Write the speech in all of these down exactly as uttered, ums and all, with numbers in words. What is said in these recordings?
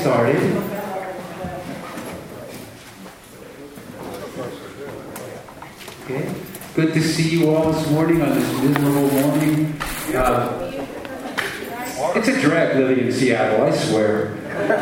started. Okay. Good to see you all this morning on this miserable morning. Uh, it's a drag living in Seattle, I swear.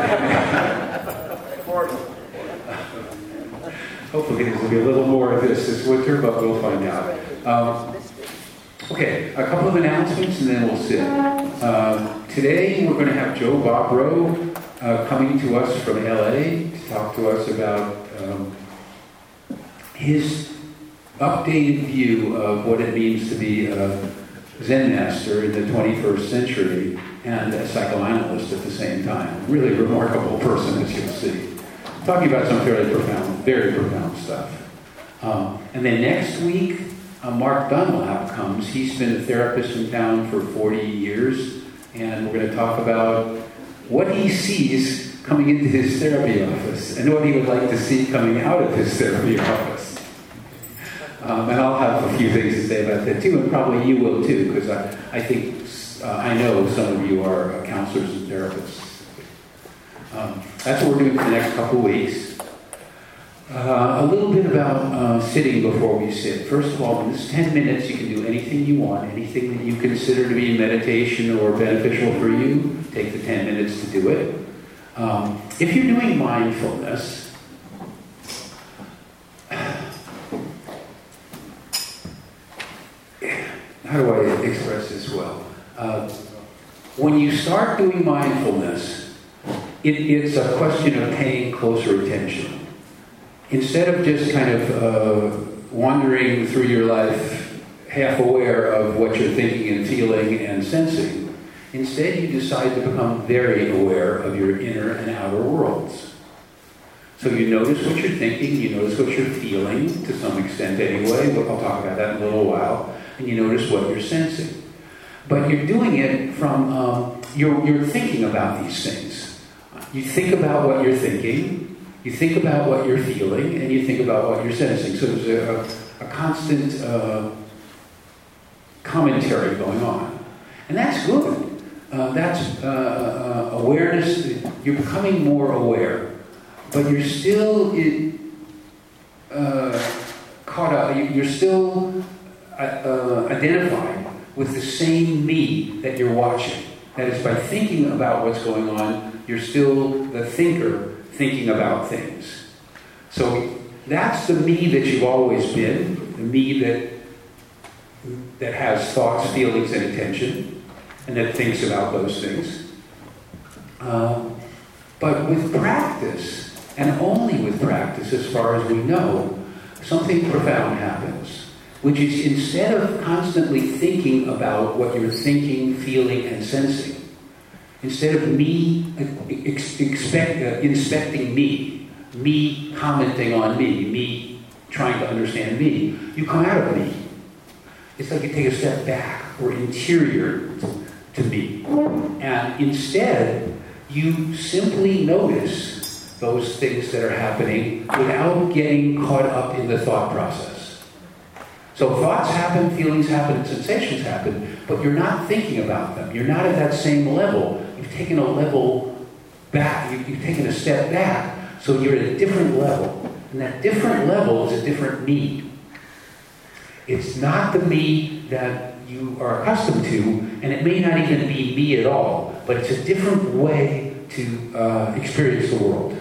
Hopefully there's going to be a little more of this this winter, but we'll find out. Um, okay, a couple of announcements and then we'll sit. Um, today we're going to have Joe Bobrow uh, coming to us from L A to talk to us about um, his updated view of what it means to be a Zen master in the twenty-first century and a psychoanalyst at the same time. Really remarkable person, as you'll see. Talking about some fairly profound, very profound stuff. Um, and then next week, uh, Mark Dunlap comes. He's been a therapist in town for forty years, and we're going to talk about what he sees coming into his therapy office and what he would like to see coming out of his therapy office. Um, and I'll have a few things to say about that too, and probably you will too, because I, I think, uh, I know some of you are uh, counselors and therapists. Um, that's what we're doing for the next couple of weeks. Uh, a little bit about uh, sitting before we sit. First of all, in this ten minutes, you can do anything you want, anything that you consider to be meditation or beneficial for you. Take the ten minutes to do it. Um, if you're doing mindfulness, how do I express this well? Uh, when you start doing mindfulness, it, it's a question of paying closer attention. Instead of just kind of uh, wandering through your life half aware of what you're thinking and feeling and sensing, instead you decide to become very aware of your inner and outer worlds. So you notice what you're thinking, you notice what you're feeling, to some extent anyway, but I'll talk about that in a little while, and you notice what you're sensing. But you're doing it from, um, you're, you're thinking about these things. You think about what you're thinking, you think about what you're feeling, and you think about what you're sensing. So there's a, a constant uh, commentary going on. And that's good. Uh, that's uh, uh, awareness. You're becoming more aware. But you're still in, uh, caught up, you're still uh, identified with the same me that you're watching. That is, by thinking about what's going on, you're still the thinker thinking about things. So that's the me that you've always been, the me that that has thoughts, feelings, and attention, and that thinks about those things. Uh, but with practice, and only with practice, as far as we know, something profound happens, which is instead of constantly thinking about what you're thinking, feeling, and sensing, instead of me ex- expect, uh, inspecting me, me commenting on me, me trying to understand me, you come out of me. It's like you take a step back or interior to, to me. And instead, you simply notice those things that are happening without getting caught up in the thought process. So thoughts happen, feelings happen, sensations happen, but you're not thinking about them. You're not at that same level. You've taken a level back. You've taken a step back, so you're at a different level. And that different level is a different me. It's not the me that you are accustomed to, and it may not even be me at all, but it's a different way to uh, experience the world.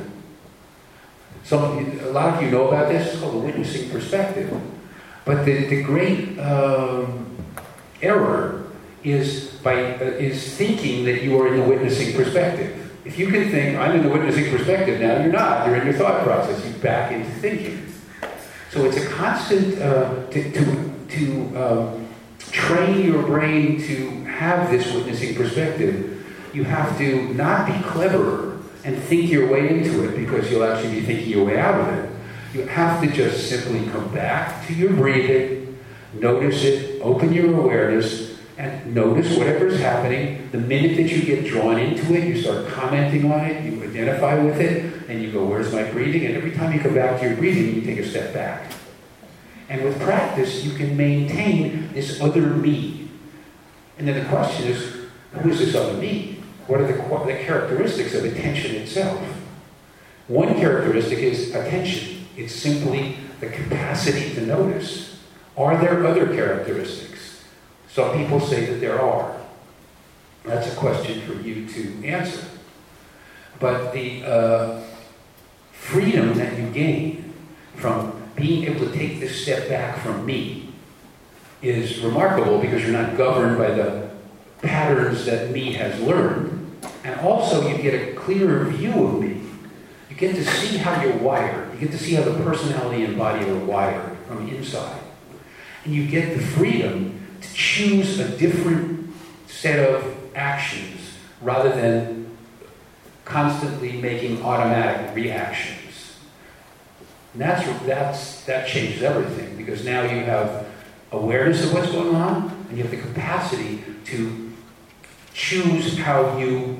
So a lot of you know about this. It's called the witnessing perspective. But the, the great um, error is by uh, is thinking that you are in the witnessing perspective. If you can think, I'm in the witnessing perspective now, you're not. You're in your thought process. You back into thinking. So it's a constant uh, to to, to um, train your brain to have this witnessing perspective. You have to not be cleverer and think your way into it, because you'll actually be thinking your way out of it. You have to just simply come back to your breathing, notice it, open your awareness, and notice whatever's happening. The minute that you get drawn into it, you start commenting on it, you identify with it, and you go, where's my breathing? And every time you come back to your breathing, you take a step back. And with practice, you can maintain this other me. And then the question is, who is this other me? What are the, the characteristics of attention itself? One characteristic is attention. It's simply the capacity to notice. Are there other characteristics? Some people say that there are. That's a question for you to answer. But the uh, freedom that you gain from being able to take this step back from me is remarkable, because you're not governed by the patterns that me has learned. And also you get a clearer view of me. You get to see how you're wired. You get to see how the personality and body are wired from inside. And you get the freedom to choose a different set of actions rather than constantly making automatic reactions. And that's, that's, that changes everything, because now you have awareness of what's going on, and you have the capacity to choose how you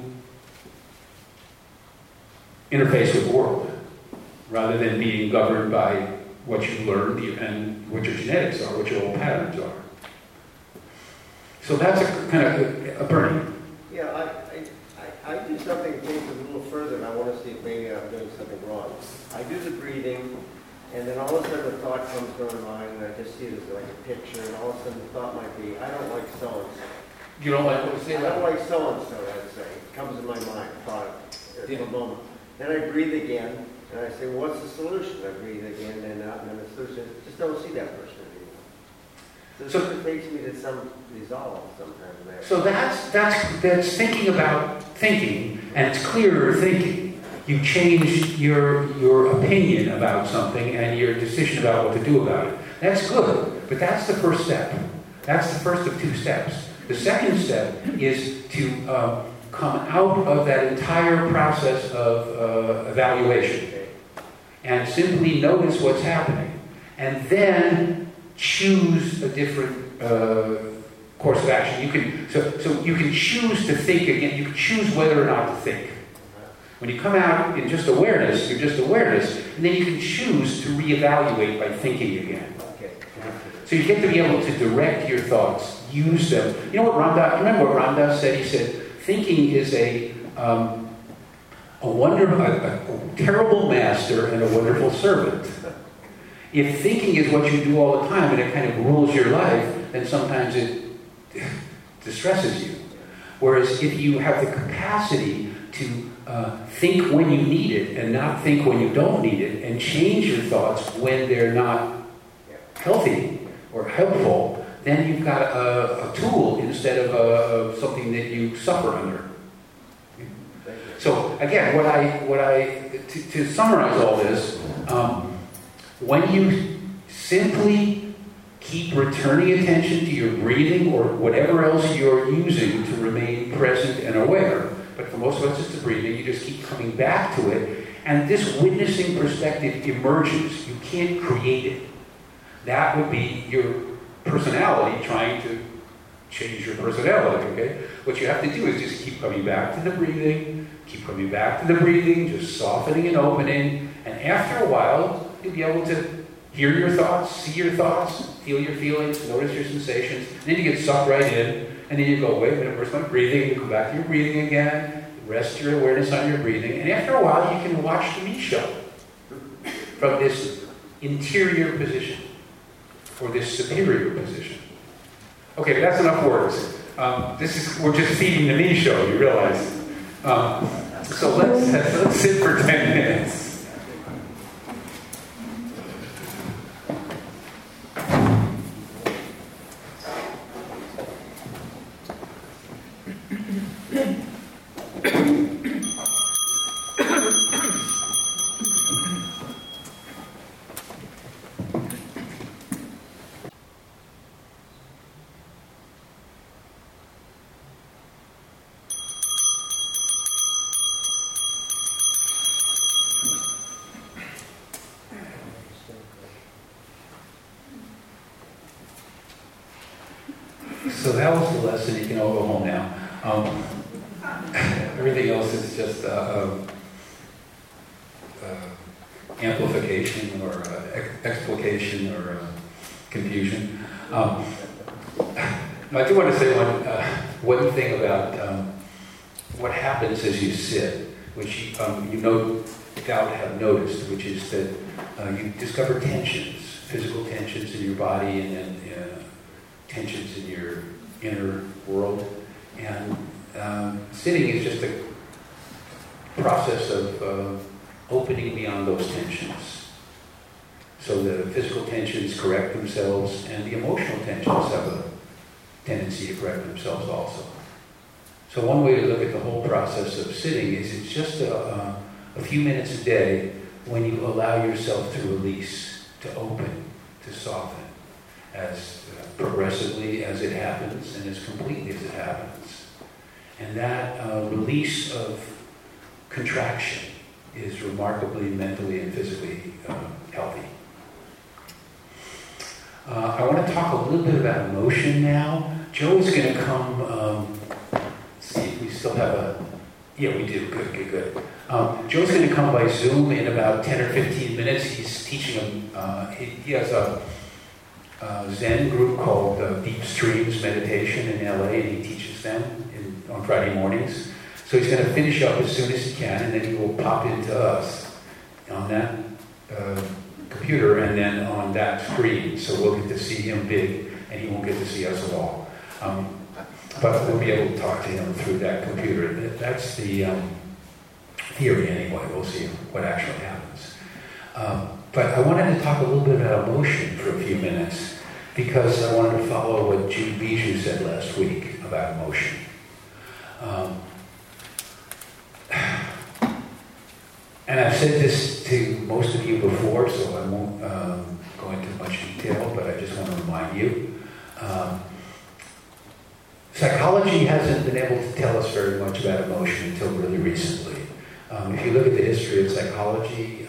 interface with the world, rather than being governed by what you learned and what your genetics are, what your old patterns are. So that's a kind of a, a burning. Yeah, I, I, I, I do something that takes it a little further, and I want to see if maybe I'm doing something wrong. I do the breathing, and then all of a sudden a thought comes to my mind, and I just see it as like a picture, and all of a sudden the thought might be, I don't like so-and-so. You don't like what you say? I don't like so-and-so, I'd say. It comes in my mind, thought, for Yeah. a moment. Then I breathe again, and I say, well, what's the solution? I breathe again, and out, and then the solution is, just don't see that person anymore. So, So- it takes me to some resolve sometimes there. So that's, that's, that's thinking about thinking, and it's clearer thinking. You change your, your opinion about something and your decision about what to do about it. That's good, but that's the first step. That's the first of two steps. The second step is to um, come out of that entire process of uh, evaluation and simply notice what's happening, and then choose a different uh, course of action. You can, so, so you can choose to think again. You can choose whether or not to think. When you come out in just awareness, you're just awareness, and then you can choose to reevaluate by thinking again. Okay. So you get to be able to direct your thoughts, use them. You know what Ram Dass, remember what Ram Dass said? He said, thinking is a, um, a, wonder, a, a terrible master and a wonderful servant. If thinking is what you do all the time and it kind of rules your life, then sometimes it distresses you. Whereas if you have the capacity to uh, think when you need it and not think when you don't need it, and change your thoughts when they're not healthy or helpful, then you've got a, a tool instead of, a, of something that you suffer under. So again, what I, what I, to, to summarize all this, um, when you simply keep returning attention to your breathing or whatever else you're using to remain present and aware, but for most of us it's the breathing, you just keep coming back to it, and this witnessing perspective emerges. You can't create it. That would be your personality trying to change your personality, okay? What you have to do is just keep coming back to the breathing, keep coming back to the breathing, just softening and opening, and after a while, you'll be able to hear your thoughts, see your thoughts, feel your feelings, notice your sensations, and then you get sucked right in, and then you go, wait a minute, where's my breathing? You come back to your breathing again, rest your awareness on your breathing, and after a while, you can watch the me show from this interior position, or this superior position. Okay, but that's enough words. Um, this is, we're just feeding the me show, you realize. Um, so let's, let's sit for ten minutes. So that was the lesson. You can all go home now. Um, everything else is just uh, uh, uh, amplification or uh, ex- explication or uh, confusion. Um, I do want to say one uh, one thing about um, what happens as you sit, which um, you no doubt have noticed, which is that uh, you discover tensions, physical tensions in your body, and then uh, tensions in your inner world. And um, sitting is just a process of uh, opening beyond those tensions. So the physical tensions correct themselves, and the emotional tensions have a tendency to correct themselves also. So one way to look at the whole process of sitting is it's just a, a, a few minutes a day when you allow yourself to release, to open, to soften, as uh, progressively as it happens and as completely as it happens. And that uh, release of contraction is remarkably mentally and physically uh, healthy. Uh, I want to talk a little bit about emotion now. Joe is going to come, um, let's see if we still have a, yeah, we do, good, good, good. Um, Joe's going to come by Zoom in about ten or fifteen minutes. He's teaching them, uh, he, he has a, a Zen group called uh, Deep Streams Meditation in L A, and he teaches them in, on Friday mornings. So he's going to finish up as soon as he can, and then he will pop into us on that uh, computer and then on that screen. So we'll get to see him big, and he won't get to see us at all. Um, but we'll be able to talk to him through that computer. That's the um, theory anyway. We'll see what actually happens. Um, but I wanted to talk a little bit about emotion for a few minutes, because I wanted to follow what Jude Bijou said last week about emotion. Um, And I've said this to most of you before, so I won't um, go into much detail, but I just want to remind you. Um, psychology hasn't been able to tell us very much about emotion until really recently. Um, if you look at the history of psychology,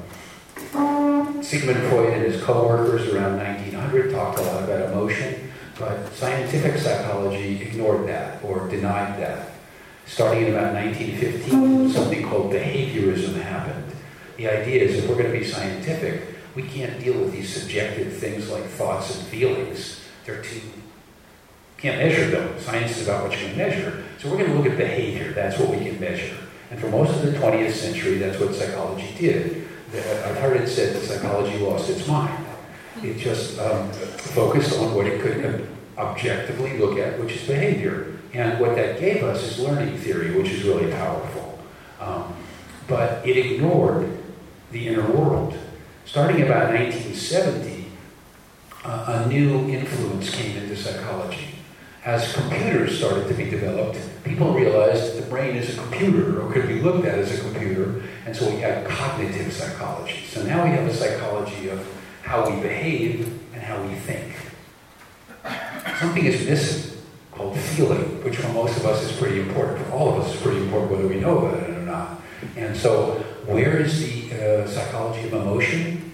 um, Sigmund Freud and his co-workers around nineteen hundred talked a lot about emotion, but scientific psychology ignored that or denied that. Starting in about nineteen fifteen, something called behaviorism happened. The idea is if we're going to be scientific, we can't deal with these subjective things like thoughts and feelings. They're too, can't measure them. Science is about what you can measure. So we're going to look at behavior. That's what we can measure. And for most of the twentieth century, that's what psychology did. I've heard it said that psychology lost its mind. It just um, focused on what it could objectively look at, which is behavior. And what that gave us is learning theory, which is really powerful. Um, but it ignored the inner world. Starting about nineteen seventy, uh, a new influence came into psychology. As computers started to be developed, people realized that the brain is a computer, or could be looked at as a computer, and so we had cognitive psychology. So now we have a psychology of how we behave and how we think. Something is missing, called feeling, which for most of us is pretty important. For all of us is pretty important whether we know about it or not. And so, where is the uh, psychology of emotion?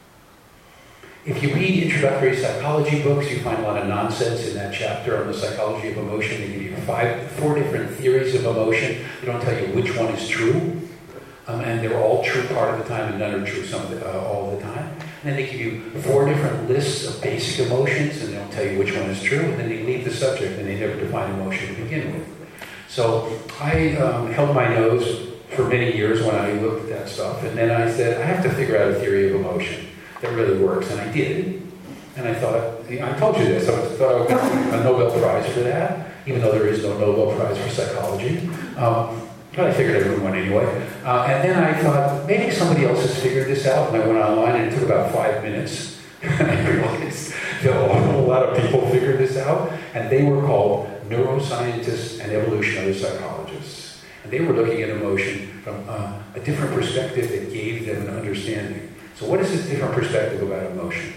If you read introductory psychology books, you find a lot of nonsense in that chapter on the psychology of emotion. They give you five, four different theories of emotion. They don't tell you which one is true. Um, and they're all true part of the time, and none are true some of the, uh, all the time. And then they give you four different lists of basic emotions, and they don't tell you which one is true, and then they leave the subject, and they never define emotion to begin with. So I um, held my nose for many years when I looked at that stuff, and then I said, I have to figure out a theory of emotion that really works, and I did. And I thought, I told you this, I thought I would get a Nobel Prize for that, even though there is no Nobel Prize for psychology. Um, But I figured everyone would anyway. Uh, and then I thought, maybe somebody else has figured this out. And I went online, and it took about five minutes. And I realized that a whole lot of people figured this out. And they were called neuroscientists and evolutionary psychologists. And they were looking at emotion from uh, a different perspective that gave them an understanding. So what is this different perspective about emotion?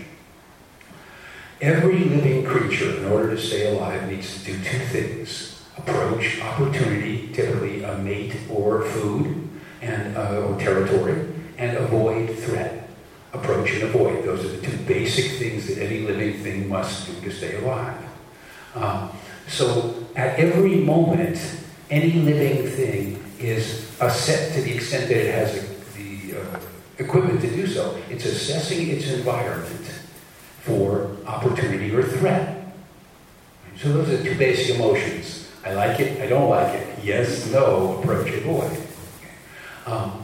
Every living creature, in order to stay alive, needs to do two things. Approach opportunity, typically a mate or food, and uh, or territory, and avoid threat. Approach and avoid. Those are the two basic things that any living thing must do to stay alive. Um, so at every moment, any living thing is assessed to the extent that it has the, the uh, equipment to do so. It's assessing its environment for opportunity or threat. So those are the two basic emotions. I like it, I don't like it. Yes, no, approach, avoid. Um,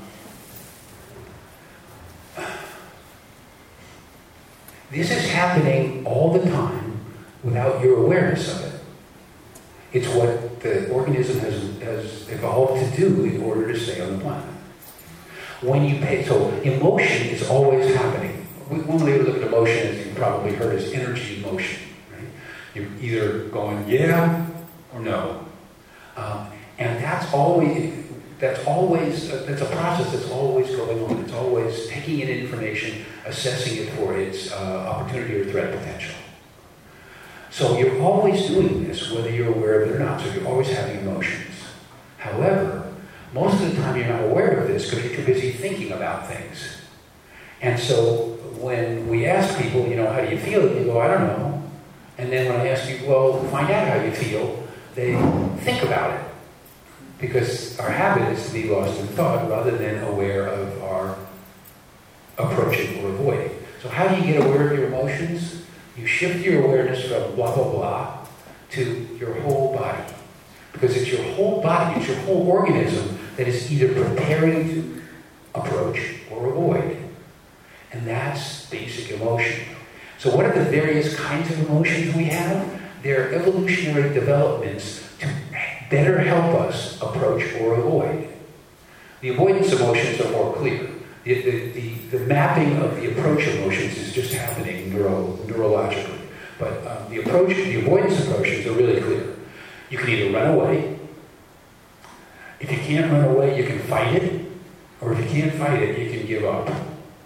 this is happening all the time without your awareness of it. It's what the organism has, has evolved to do in order to stay on the planet. When you pay, so emotion is always happening. We, one way to look at emotion, as you've probably heard, is energy motion. Right? You're either going yeah or no, um, and that's always that's always uh, that's a process that's always going on. It's always taking in information, assessing it for its uh, opportunity or threat potential. So you're always doing this, whether you're aware of it or not. So you're always having emotions. However, most of the time you're not aware of this because you're too busy thinking about things. And so when we ask people, you know, how do you feel? You go, I don't know. And then when I ask you, well, find out how you feel, they think about it. Because our habit is to be lost in thought rather than aware of our approaching or avoiding. So how do you get aware of your emotions? You shift your awareness from blah, blah, blah to your whole body. Because it's your whole body, it's your whole organism that is either preparing to approach or avoid. And that's basic emotion. So what are the various kinds of emotions we have? They're evolutionary developments to better help us approach or avoid. The avoidance emotions are more clear. The, the, the, the mapping of the approach emotions is just happening neuro, neurologically. But um, the approach, the avoidance emotions are really clear. You can either run away. If you can't run away, you can fight it. Or if you can't fight it, you can give up.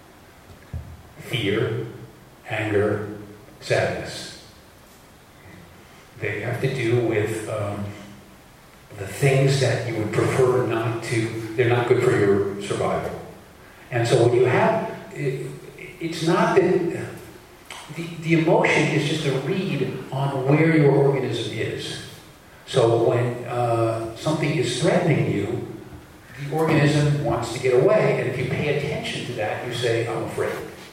Fear, anger, sadness. They have to do with um, the things that you would prefer not to, they're not good for your survival. And so when you have, it, it's not that, the, the emotion is just a read on where your organism is. So when uh, something is threatening you, the organism wants to get away, and if you pay attention to that, you say, I'm afraid.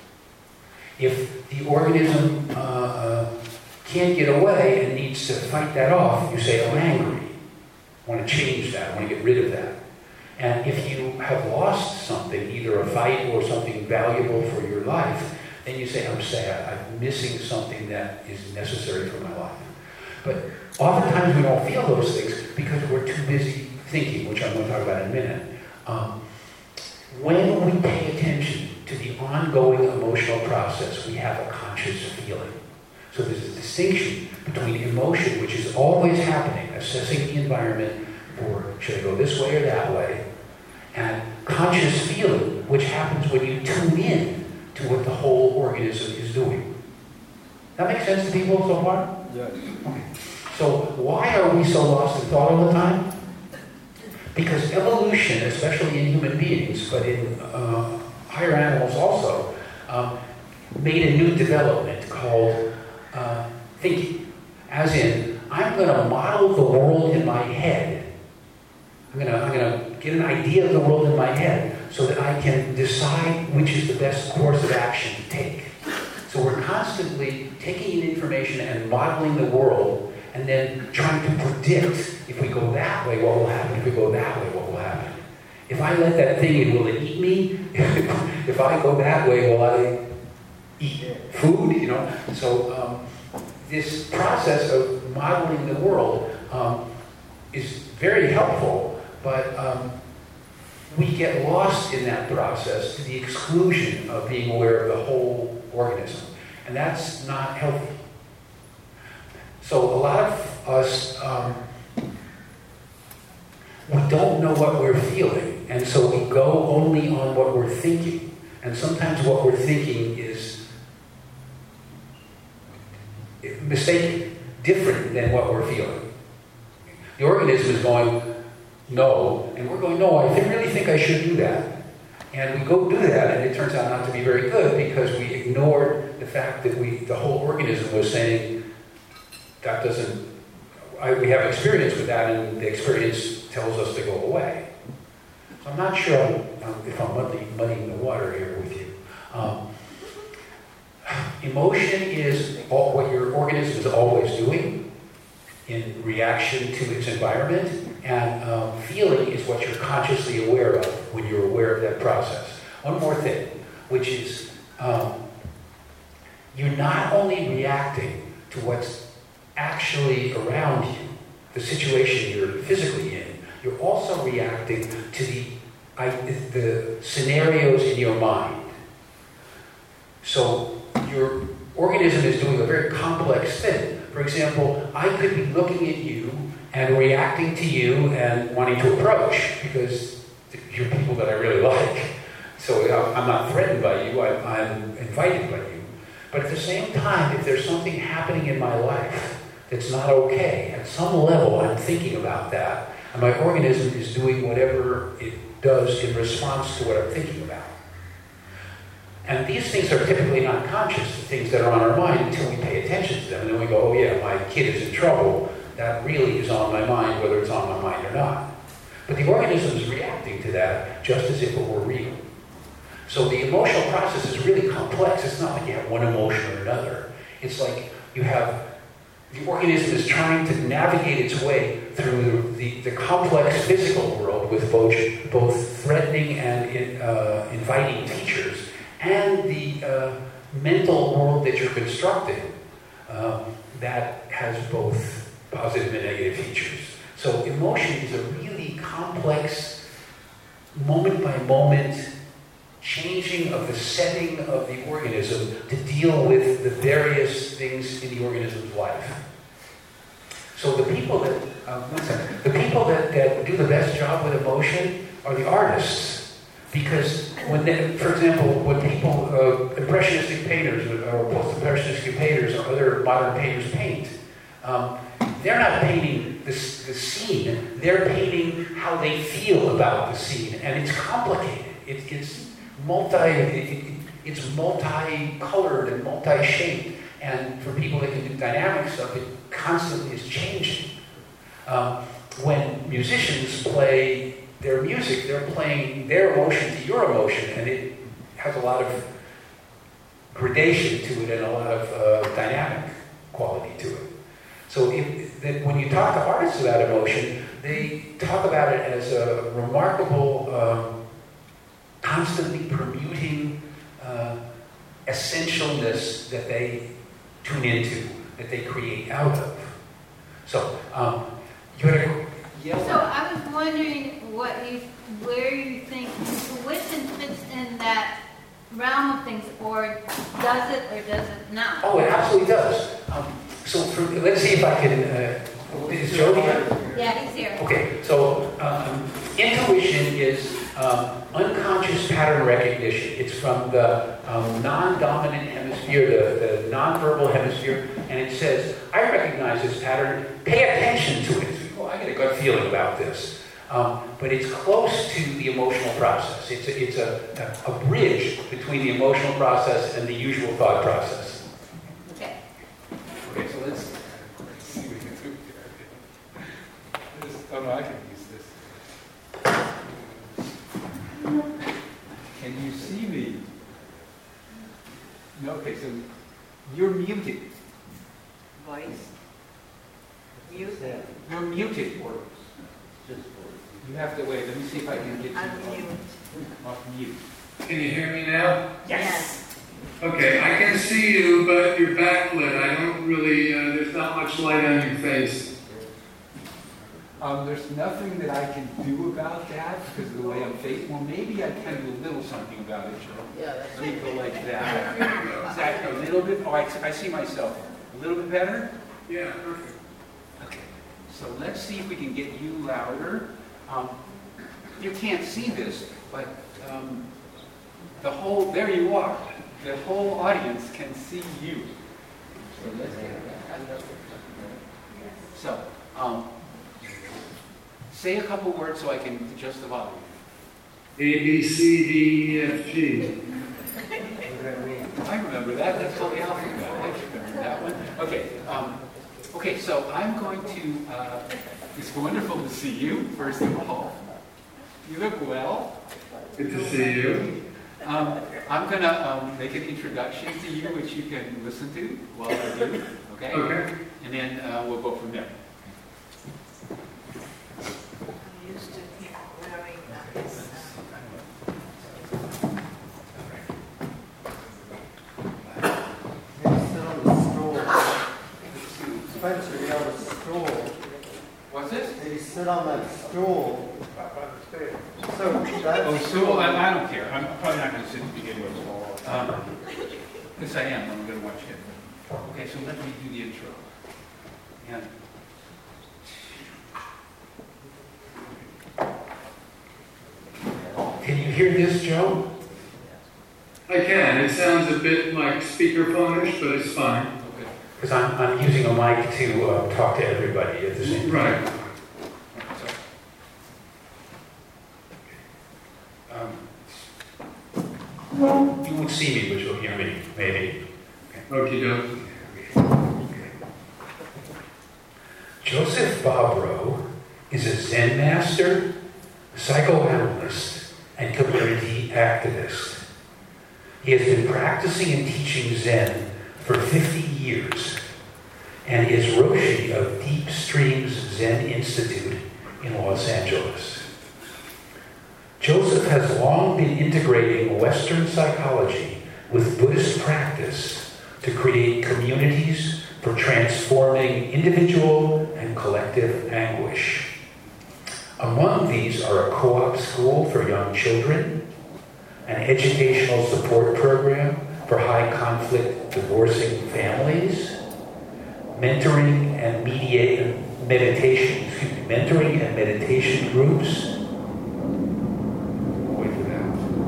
If the organism uh, uh, can't get away and needs to fight that off, you say, I'm angry. I want to change that, I want to get rid of that. And if you have lost something, either a fight or something valuable for your life, then you say, I'm sad, I'm missing something that is necessary for my life. But oftentimes we don't feel those things because we're too busy thinking, which I'm going to talk about in a minute. Um, when we pay attention to the ongoing emotional process, we have a conscious feeling. So there's a distinction between emotion, which is always happening, assessing the environment for should I go this way or that way, and conscious feeling, which happens when you tune in to what the whole organism is doing. That makes sense to people so far? Yes. Okay. So why are we so lost in thought all the time? Because evolution, especially in human beings, but in uh, higher animals also, um, made a new development called uh, thinking. As in, I'm going to model the world in my head. I'm going to I'm going to get an idea of the world in my head so that I can decide which is the best course of action to take. So we're constantly taking in information and modeling the world and then trying to predict if we go that way, what will happen? If we go that way, what will happen? If I let that thing in, will it eat me? If I go that way, will I eat food? You know. So um, this process of modeling the world um, is very helpful, but um, we get lost in that process to the exclusion of being aware of the whole organism, and that's not healthy. So a lot of us, um, we don't know what we're feeling, and so we go only on what we're thinking. And sometimes what we're thinking is mistaken, different than what we're feeling. The organism is going, no, and we're going, no, I really think I should do that. And we go do that, and it turns out not to be very good because we ignored the fact that we, the whole organism was saying, that doesn't, I, we have experience with that, and the experience tells us to go away. So I'm not sure I'm, um, if I'm muddying, muddying the water here with you. Um, emotion is all, what your organism is always doing. in reaction to its environment, and um, feeling is what you're consciously aware of when you're aware of that process. One more thing, which is um, you're not only reacting to what's actually around you, the situation you're physically in, you're also reacting to the, I, the scenarios in your mind. So your organism is doing a very complex thing. For example, I could be looking at you and reacting to you and wanting to approach because you're people that I really like. So I'm not threatened by you, I'm, I'm invited by you. But at the same time, if there's something happening in my life that's not okay, at some level I'm thinking about that, and my organism is doing whatever it does in response to what I'm thinking about. And these things are typically not conscious, the things that are on our mind, until we pay attention to them. And then we go, oh yeah, my kid is in trouble. That really is on my mind, whether it's on my mind or not. But the organism is reacting to that just as if it were real. So the emotional process is really complex. It's not like you have one emotion or another. It's like you have, the organism is trying to navigate its way through the, the, the complex physical world with both, both threatening and uh, inviting teachers, and the uh, mental world that you're constructing um, that has both positive and negative features. So emotion is a really complex, moment-by-moment changing of the setting of the organism to deal with the various things in the organism's life. So the people that, uh, one second, the people that, that do the best job with emotion are the artists. Because when they, for example, when people, uh, impressionistic painters or post-impressionistic painters or other modern painters paint, um, they're not painting the, the scene, they're painting how they feel about the scene. And it's complicated. It, it's multi, it, it, it's multi-colored and multi-shaped. And for people that can do dynamic stuff, it constantly is changing. Um, when musicians play their music, they're playing their emotion to your emotion, and it has a lot of gradation to it and a lot of uh, dynamic quality to it. So if, that when you talk to artists about emotion, they talk about it as a remarkable, um, constantly permuting uh, essentialness that they tune into, that they create out of. So, um, you had a So I was wondering what you, where you think intuition fits in that realm of things, or does it or does it not? Oh, it absolutely does. Um, so for, let's see if I can. Uh, is Jody here? Yeah, he's here. Okay. So um, intuition is um, unconscious pattern recognition. It's from the um, non-dominant hemisphere, the, the non-verbal hemisphere, and it says, "I recognize this pattern. Pay attention to it." Oh, I get a gut feeling about this. Um, but it's close to the emotional process. It's a, it's a, a, a bridge between the emotional process and the usual thought process. Okay. Okay, so let's, let's see what we can do here. This, oh no, I can use this. Can you see me? No, okay, so you're muted. Voice. Mute. You're muted. Just You have to wait. Let me see if I can get you Unmute. off mute. Can you hear me now? Yes. Okay, I can see you, but you're backlit. I don't really, uh, there's not much light on your face. Um, there's nothing that I can do about that because of the way I'm faced. Well, maybe I can do a little something about it, Joe. Yeah, that's Let me go like that. Is that a little bit? Oh, I, I see myself. A little bit better? Yeah, perfect. Okay. So let's see if we can get you louder. Um, you can't see this, but um, the whole, there you are. The whole audience can see you. So let's get that. So, um, say a couple words so I can adjust the volume. A, B, C, D, E, F, G. what does that mean? I remember that. That's called the alphabet. I remember that one. Okay. Um, okay. So I'm going to. Uh, it's wonderful to see you. First of all, you look well. Good to see you. Um, I'm going to um, make an introduction to you, which you can listen to while I do. Okay. Okay. And then uh, we'll go from there. sit on that stool. So that's. Oh, so I, I don't care. I'm probably not going to sit to begin with. Um, yes, I am. I'm going to watch it. Okay, so let me do the intro. And Can you hear this, Joe? I can. It sounds a bit like speakerphone-ish, but it's fine. okay. Because I'm, I'm using a mic to uh, talk to everybody at the same time. Right. Um, you won't see me, but you'll hear me, maybe. Okie doke. Joseph Bobrow is a Zen master, psychoanalyst, and community activist. He has been practicing and teaching Zen for fifty years and is Roshi of Deep Streams Zen Institute in Los Angeles. Joseph has long been integrating Western psychology with Buddhist practice to create communities for transforming individual and collective anguish. Among these are a co-op school for young children, an educational support program for high-conflict divorcing families, mentoring and mediate, meditation, excuse me, mentoring and meditation groups. Wait for that.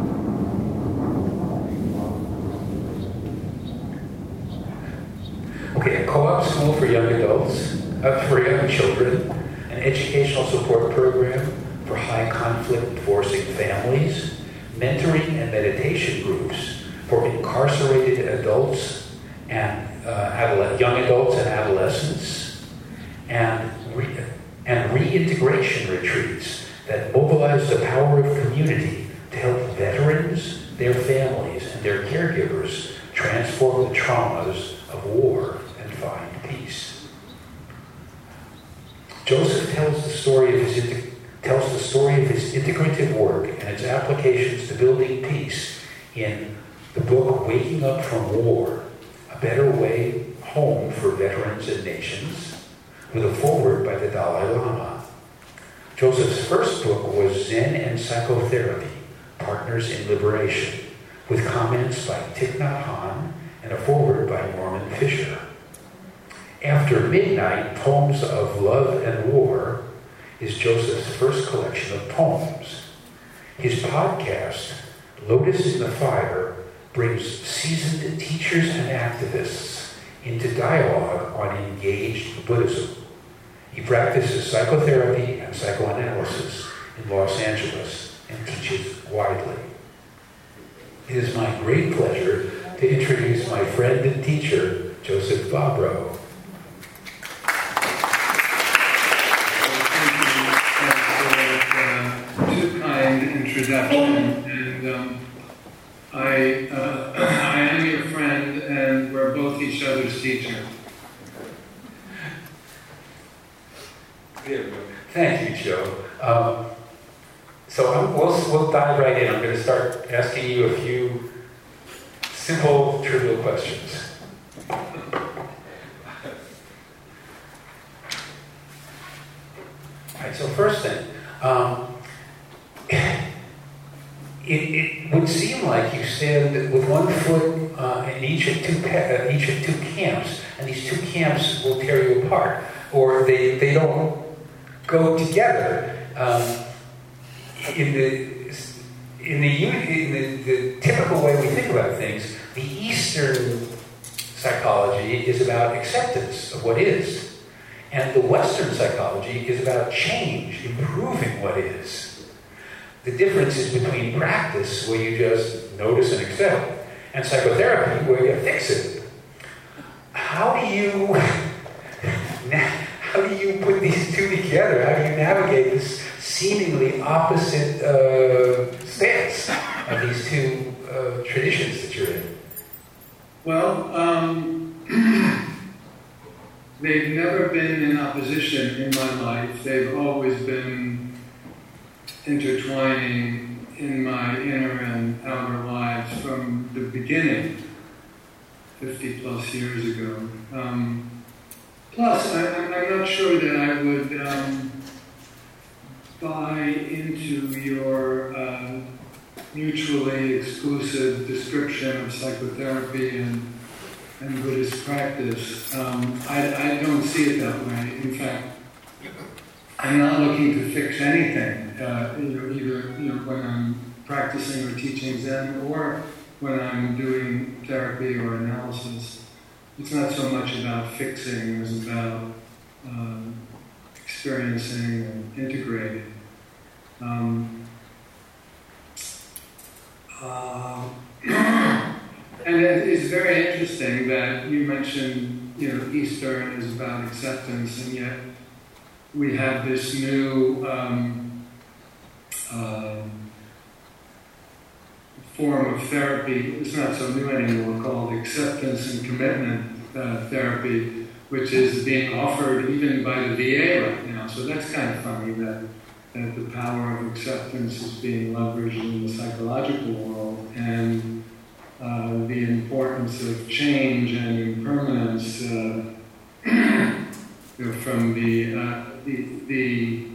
Okay, a co-op school for young adults, uh, for young children, an educational support program for high-conflict divorcing families, mentoring and meditation groups for incarcerated adults and uh, adole- young adults and adolescents, and, re- and reintegration retreats that mobilize the power of community to help veterans, their families, and their caregivers transform the traumas of war and find peace. Joseph tells the story of his inte- tells the story of his integrative work and its applications to building peace in the book Waking Up from War, A Better Way Home for Veterans and Nations, with a foreword by the Dalai Lama. Joseph's first book was Zen and Psychotherapy, Partners in Liberation, with comments by Thich Nhat Hanh and a foreword by Norman Fisher. After Midnight, Poems of Love and War is Joseph's first collection of poems. His podcast, Lotus in the Fire, brings seasoned teachers and activists into dialogue on engaged Buddhism. He practices psychotherapy and psychoanalysis in Los Angeles and teaches widely. It is my great pleasure to introduce my friend and teacher, Joseph Bobrow. Introduction, and um, I, uh, I am your friend, and we're both each other's teacher. There we go. Thank you, Joe. Um, so I'm, we'll, we'll dive right in. I'm going to start asking you a few simple, trivial questions. All right, so first thing, um, It, it would seem like you stand with one foot uh, in each of two pa- uh, each of two camps, and these two camps will tear you apart, or they they don't go together. Um, in the in the in the, the typical way we think about things, the Eastern psychology is about acceptance of what is, and the Western psychology is about change, improving what is. The difference is between practice, where you just notice and accept, and psychotherapy, where you fix it. How do you how do you put these two together? How do you navigate this seemingly opposite uh, stance of these two uh, traditions that you're in? Well, um, they've never been in opposition in my life. They've always been intertwining in my inner and outer lives from the beginning, fifty plus years ago. Um, plus, I, I'm not sure that I would um, buy into your uh, mutually exclusive description of psychotherapy and, and Buddhist practice. Um, I, I don't see it that way. In fact, I'm not looking to fix anything, uh, you know, either you know, when I'm practicing or teaching Zen or when I'm doing therapy or analysis. It's not so much about fixing as about um, experiencing and integrating. Um, uh, and it is very interesting that you mentioned, you know, Eastern is about acceptance, and yet we have this new um, um, form of therapy. It's not so new anymore, called acceptance and commitment uh, therapy, which is being offered even by the V A right now. So that's kind of funny that, that the power of acceptance is being leveraged in the psychological world, and uh, the importance of change and impermanence uh, you know, from the, uh, the the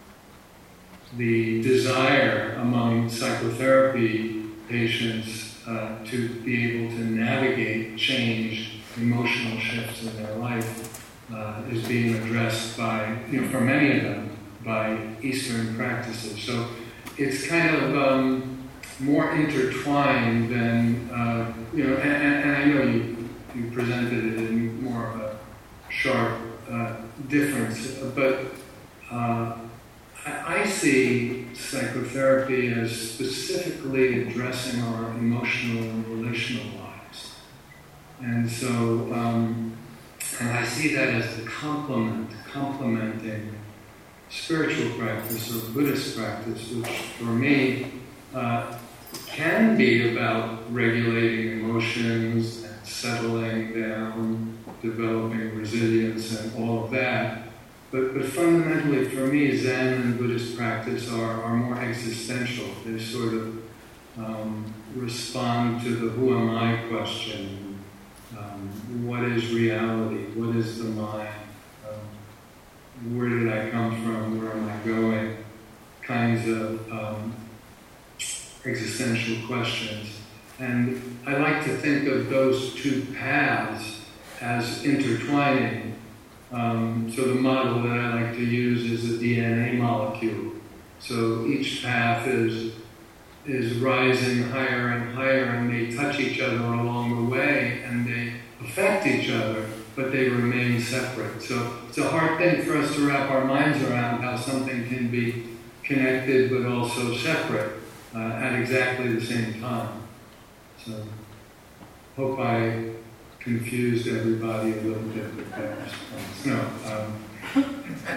the desire among psychotherapy patients uh, to be able to navigate change, emotional shifts in their life uh, is being addressed by, you know, for many of them, by Eastern practices. So it's kind of um, more intertwined than, uh, you know, and, and I know you, you presented it in more of a sharp uh, difference, but uh, I see psychotherapy as specifically addressing our emotional and relational lives. And so, um, and I see that as the complement, complementing spiritual practice or Buddhist practice, which for me uh, can be about regulating emotions and settling down, developing resilience and all of that. But, but fundamentally, for me, Zen and Buddhist practice are, are more existential. They sort of um, respond to the who am I question. Um, what is reality? What is the mind? Um, where did I come from? Where am I going? Kinds of um, existential questions. And I like to think of those two paths as intertwining. Um, so the model that I like to use is a D N A molecule. So each path is is rising higher and higher, and they touch each other along the way, and they affect each other, but they remain separate. So it's a hard thing for us to wrap our minds around, how something can be connected but also separate uh, at exactly the same time. So hope I confused everybody a little bit with that response. No. Um,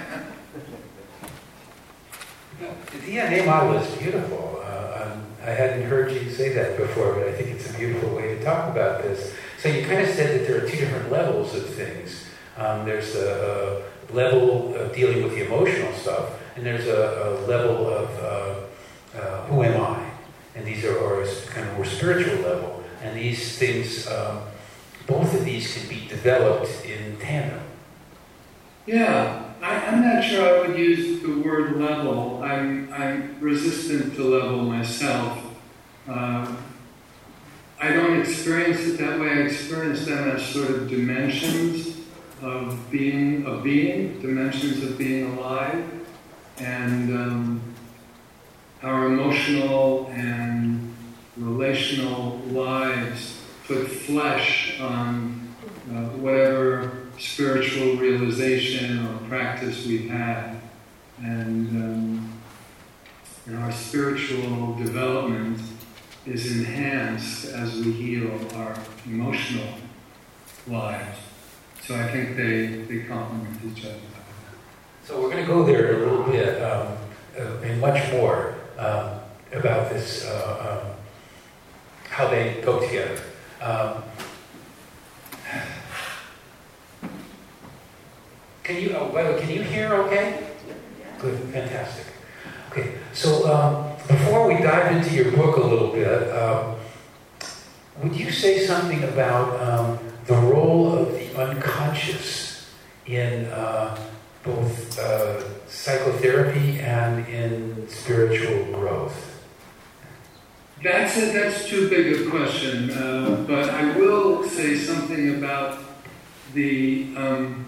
The D N A model is beautiful. Uh, um, I hadn't heard you say that before, but I think it's a beautiful way to talk about this. So you kind of said that there are two different levels of things. Um, there's a, a level of dealing with the emotional stuff, and there's a, a level of uh, uh, who am I? And these are, are a kind of more spiritual level. And these things, um, both of these can be developed in tandem. Yeah. I, I'm not sure I would use the word level. I'm, I'm resistant to level myself. Uh, I don't experience it that way. I experience them as sort of dimensions of being a being, dimensions of being alive. And um, our emotional and relational lives put flesh on uh, whatever spiritual realization or practice we've had. And, um, and our spiritual development is enhanced as we heal our emotional lives. So I think they, they complement each other. So we're going to go there a little bit um, uh, and much more um, about this, uh, um, how they go together. Um, Can you, oh, by the way, can you hear okay? Good, fantastic. Okay, so um, before we dive into your book a little bit, um, would you say something about um, the role of the unconscious in uh, both uh, psychotherapy and in spiritual growth? That's a, that's too big a question, uh, but I will say something about the um,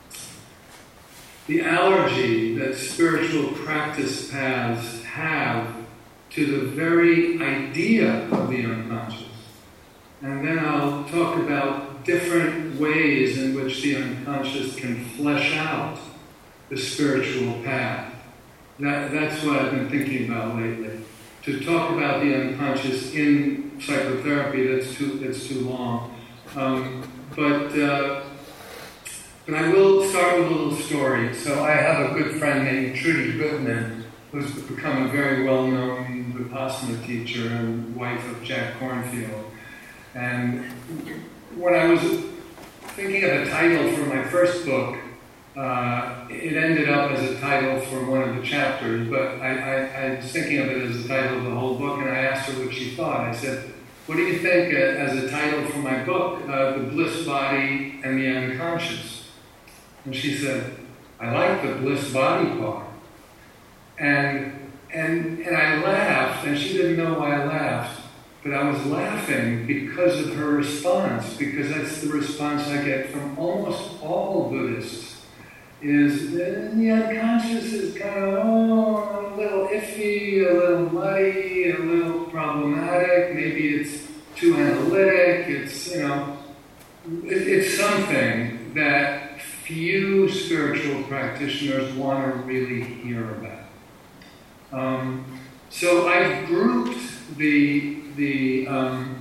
the allergy that spiritual practice paths have to the very idea of the unconscious. And then I'll talk about different ways in which the unconscious can flesh out the spiritual path. That, that's what I've been thinking about lately. To talk about the unconscious in psychotherapy, that's too, that's too long. Um, but, uh, but I will start with a little story. So I have a good friend named Trudy Goodman, who's become a very well-known Vipassana teacher and wife of Jack Kornfield. And when I was thinking of a title for my first book, uh, it ended up as a title for one of the chapters, but I, I, I was thinking of it as the title of the whole book, and I asked her what she thought. I said, what do you think uh, as a title for my book, uh, The Bliss Body and the Unconscious? And she said, I like the bliss body part. And, and, and I laughed, and she didn't know why I laughed. But I was laughing because of her response, because that's the response I get from almost all Buddhists, is that the unconscious is kind of, oh, a little iffy, a little muddy, a little problematic, maybe it's too analytic, it's, you know, it, it's something that few spiritual practitioners want to really hear about. Um, so I've grouped the the um,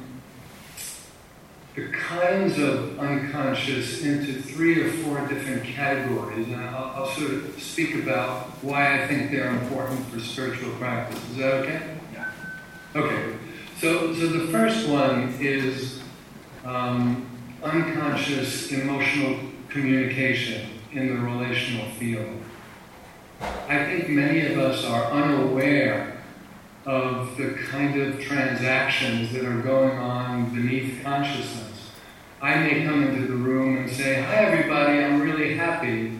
the kinds of unconscious into three or four different categories, and I'll, I'll sort of speak about why I think they're important for spiritual practice. Is that okay? Yeah. Okay. So, so the first one is um, unconscious emotional communication in the relational field. I think many of us are unaware of the kind of transactions that are going on beneath consciousness. I may come into the room and say, hi everybody, I'm really happy.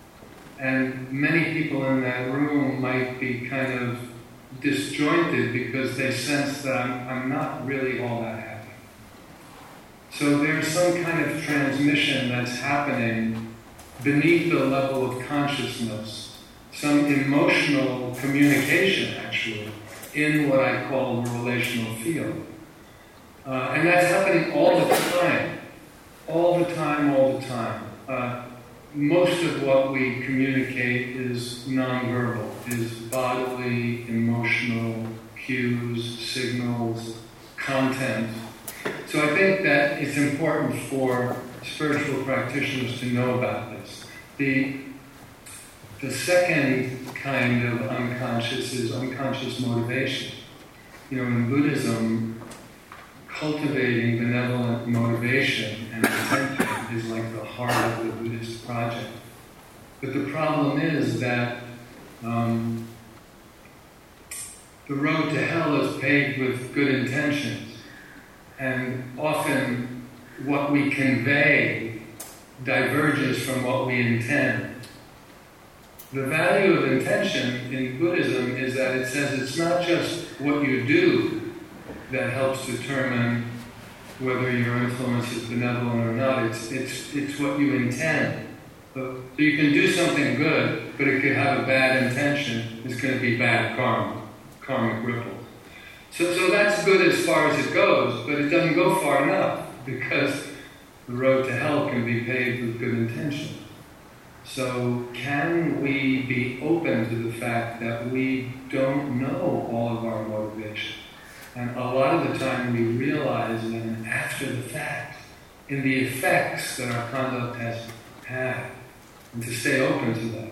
And many people in that room might be kind of disjointed because they sense that I'm, I'm not really all that happy. So there's some kind of transmission that's happening beneath the level of consciousness, some emotional communication actually, in what I call the relational field. Uh, and that's happening all the time. All the time, all the time. Uh, most of what we communicate is nonverbal, is bodily, emotional, cues, signals, content. So I think that it's important for spiritual practitioners to know about this. The The second kind of unconscious is unconscious motivation. You know, in Buddhism, cultivating benevolent motivation and intention is like the heart of the Buddhist project. But the problem is that um, the road to hell is paved with good intentions, and often what we convey diverges from what we intend. The value of intention in Buddhism is that it says it's not just what you do that helps determine whether your influence is benevolent or not. It's it's it's what you intend. So you can do something good, but it could have a bad intention. It's going to be bad karma, karmic ripple. So so that's good as far as it goes, but it doesn't go far enough because the road to hell can be paved with good intention. So can we be open to the fact that we don't know all of our motivation? And a lot of the time we realize them after the fact, in the effects that our conduct has had, and to stay open to that.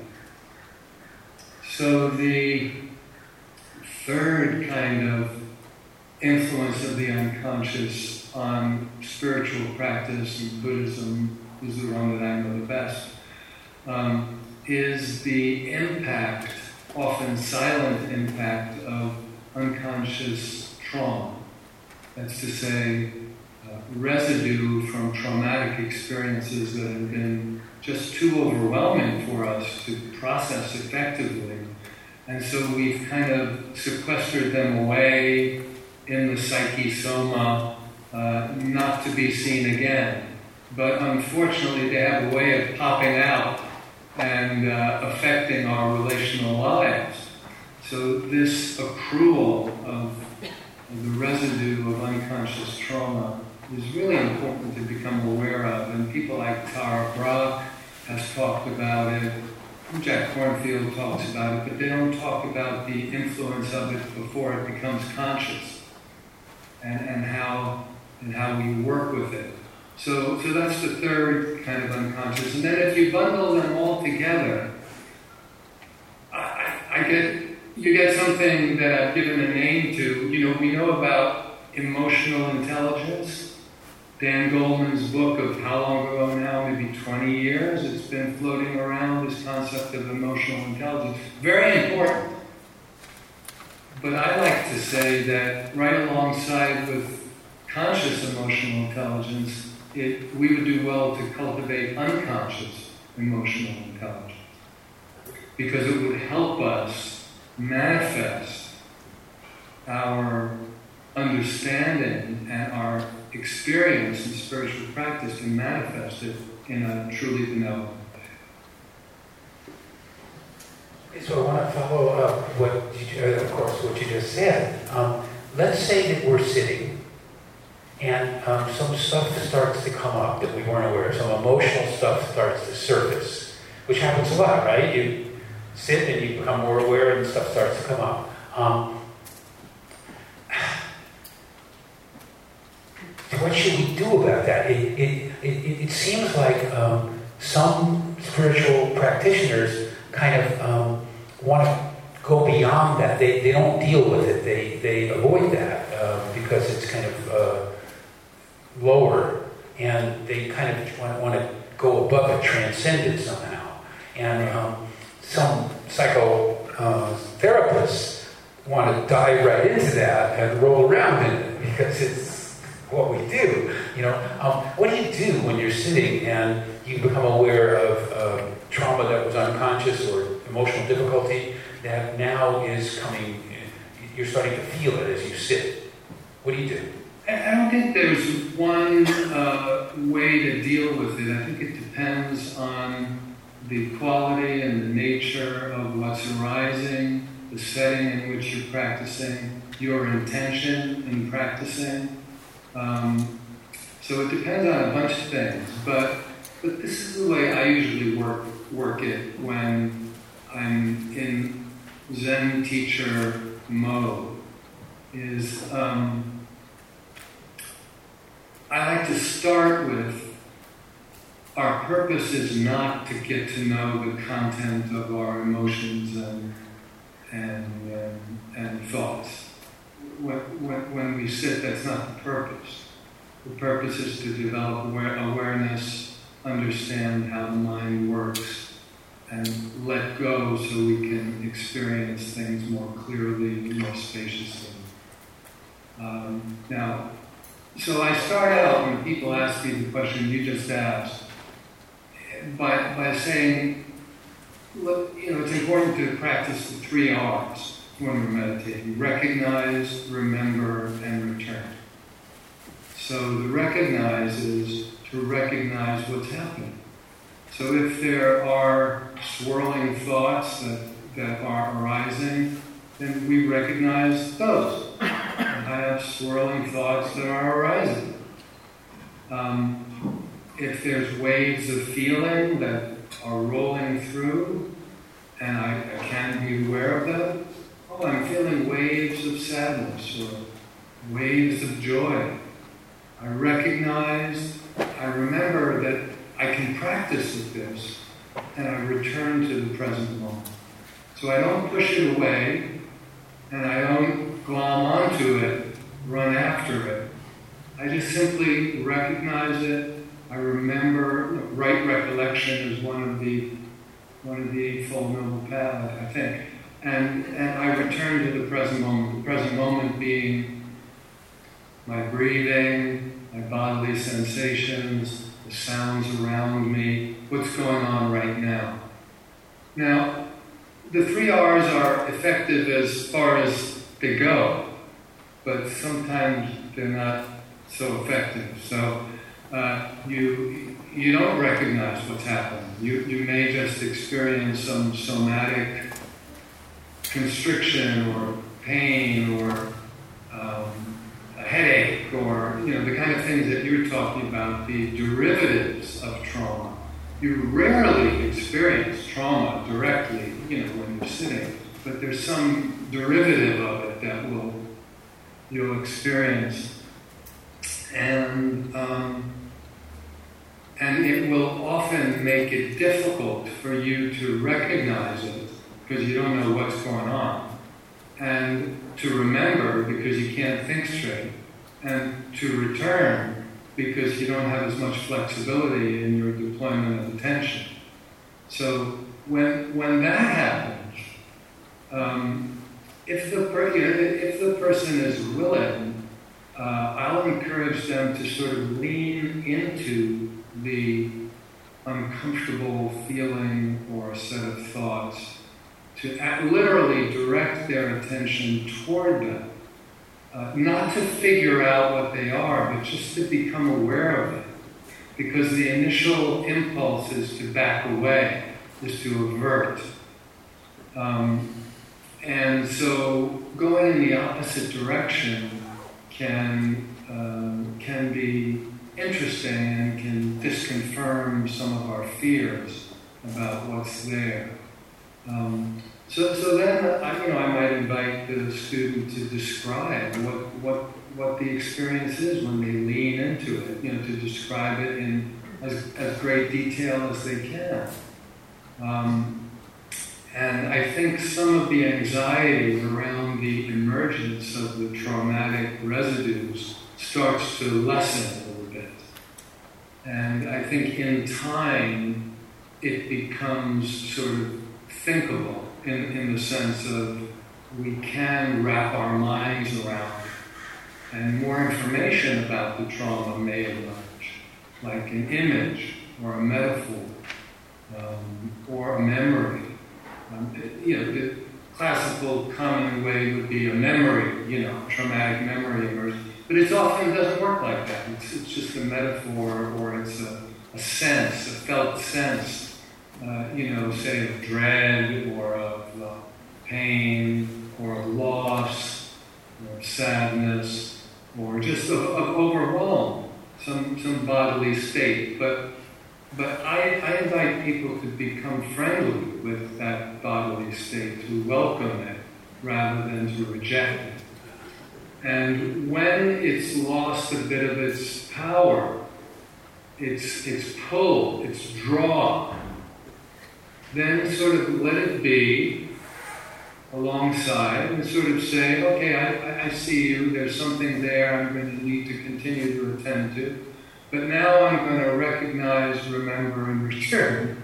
So the third kind of influence of the unconscious on spiritual practice in Buddhism is the one that I know the best. Um, is the impact, often silent impact, of unconscious trauma. That's to say, uh, residue from traumatic experiences that have been just too overwhelming for us to process effectively. And so we've kind of sequestered them away in the psyche soma, uh, not to be seen again. But unfortunately, they have a way of popping out and uh, affecting our relational lives. So this accrual of, of the residue of unconscious trauma is really important to become aware of. And people like Tara Brach has talked about it, Jack Kornfield talks about it, but they don't talk about the influence of it before it becomes conscious, and, and how and how we work with it. So, so that's the third kind of unconscious. And then if you bundle them all together, I, I, I get you get something that I've given a name to. You know, we know about emotional intelligence. Dan Goleman's book of how long ago now, maybe twenty years, it's been floating around, this concept of emotional intelligence. Very important. But I like to say that right alongside with conscious emotional intelligence, it, we would do well to cultivate unconscious emotional intelligence. Because it would help us manifest our understanding and our experience in spiritual practice and manifest it in a truly benevolent way. So I want to follow up what you, uh, of course, what you just said. Um, let's say that we're sitting and um, some stuff starts to come up that we weren't aware of. Some emotional stuff starts to surface, which happens a lot, right? You sit and you become more aware and stuff starts to come up. Um, What should we do about that? It, it, it, it seems like um, some spiritual practitioners kind of um, want to go beyond that. They, they don't deal with it. They, they avoid that uh, because it's kind of uh, lower, and they kind of want, want to go above it, transcend it somehow. And um, some psychotherapists uh, want to dive right into that and roll around in it because it's what we do, you know. Um, what do you do when you're sitting and you become aware of uh, trauma that was unconscious or emotional difficulty that now is coming, you're starting to feel it as you sit? What do you do? I don't think there's one uh, way to deal with it. I think it depends on the quality and the nature of what's arising, the setting in which you're practicing, your intention in practicing. Um, so it depends on a bunch of things, but but this is the way I usually work work it when I'm in Zen teacher mode. Is um, I like to start with our purpose is not to get to know the content of our emotions and and and, and thoughts. When, when, when we sit, that's not the purpose. The purpose is to develop aware, awareness, understand how the mind works, and let go so we can experience things more clearly, more spaciously. Um, now, so I start out when people ask me the question you just asked by, by saying, look, you know, it's important to practice the three R's. When we're meditating, recognize, remember, and return. So the recognize is to recognize what's happening. So if there are swirling thoughts that, that are arising, then we recognize those. I have swirling thoughts that are arising. Um, if there's waves of feeling that are rolling through, and I, I can be aware of them, oh, I'm feeling waves of sadness or waves of joy. I recognize, I remember that I can practice with this, and I return to the present moment. So I don't push it away, and I don't glom onto it, run after it. I just simply recognize it. I remember, right recollection is one of the one of the Eightfold Noble Paths, I think. And, and I return to the present moment, the present moment being my breathing, my bodily sensations, the sounds around me, what's going on right now. Now, the three R's are effective as far as they go, but sometimes they're not so effective. So uh, you you don't recognize what's happening. You you may just experience some somatic constriction or pain or um, a headache or you know the kind of things that you're talking about, the derivatives of trauma. You rarely experience trauma directly, you know, when you're sitting, but there's some derivative of it that will you'll experience, and um, and it will often make it difficult for you to recognize it because you don't know what's going on, and to remember because you can't think straight, and to return because you don't have as much flexibility in your deployment of attention. So when when that happens, um, if the per- you know, if the person is willing, uh, I'll encourage them to sort of lean into the uncomfortable feeling or set of thoughts, to act, literally direct their attention toward them. Uh, not to figure out what they are, but just to become aware of it. Because the initial impulse is to back away, is to avert. Um, and so going in the opposite direction can, um, can be interesting and can disconfirm some of our fears about what's there. Um, So, so then, I, you know, I might invite the student to describe what, what, what the experience is when they lean into it, you know, to describe it in as, as great detail as they can. Um, and I think some of the anxiety around the emergence of the traumatic residues starts to lessen a little bit. And I think in time, it becomes sort of thinkable. In, in the sense of we can wrap our minds around it, and more information about the trauma may emerge, like an image or a metaphor um, or a memory. Um, it, you know, the classical common way would be a memory, you know, traumatic memory emerges, but it often doesn't work like that. It's, it's just a metaphor, or it's a, a sense, a felt sense. Uh, you know, say of dread or of uh, pain or of loss or of sadness or just of, of overwhelm, some some bodily state. But but I, I invite people to become friendly with that bodily state, to welcome it rather than to reject it. And when it's lost a bit of its power, its its pull, its draw, then sort of let it be alongside and sort of say, okay, I, I see you, there's something there I'm going to need to continue to attend to, but now I'm going to recognize, remember, and return.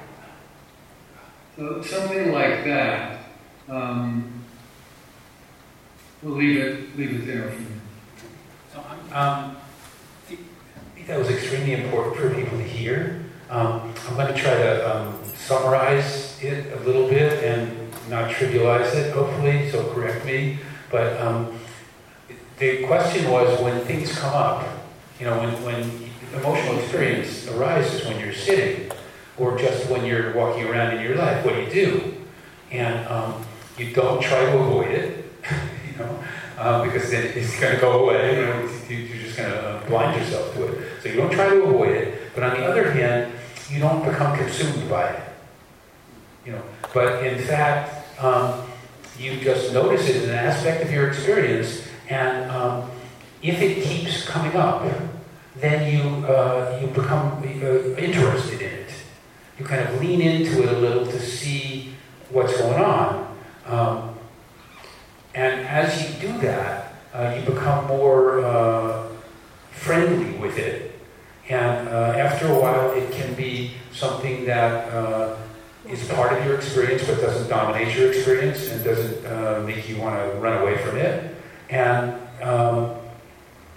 So something like that. Um, we'll leave it, leave it there for me. So, um, I think that was extremely important for people to hear. Um, I'm going to try to um, summarize it a little bit and not trivialize it, hopefully, so correct me. But um, the question was, when things come up, you know, when, when emotional experience arises when you're sitting, or just when you're walking around in your life, what do you do? And um, you don't try to avoid it, you know, uh, because then it's going to go away. You know, you're just going to blind yourself to it. So you don't try to avoid it. But on the other hand, you don't become consumed by it. You know, but in fact, um, you just notice it as an aspect of your experience, and um, if it keeps coming up, then you uh, you become uh, interested in it. You kind of lean into it a little to see what's going on, um, and as you do that, uh, you become more uh, friendly with it. And uh, after a while, it can be something that uh, is part of your experience, but doesn't dominate your experience and doesn't uh, make you want to run away from it. And um,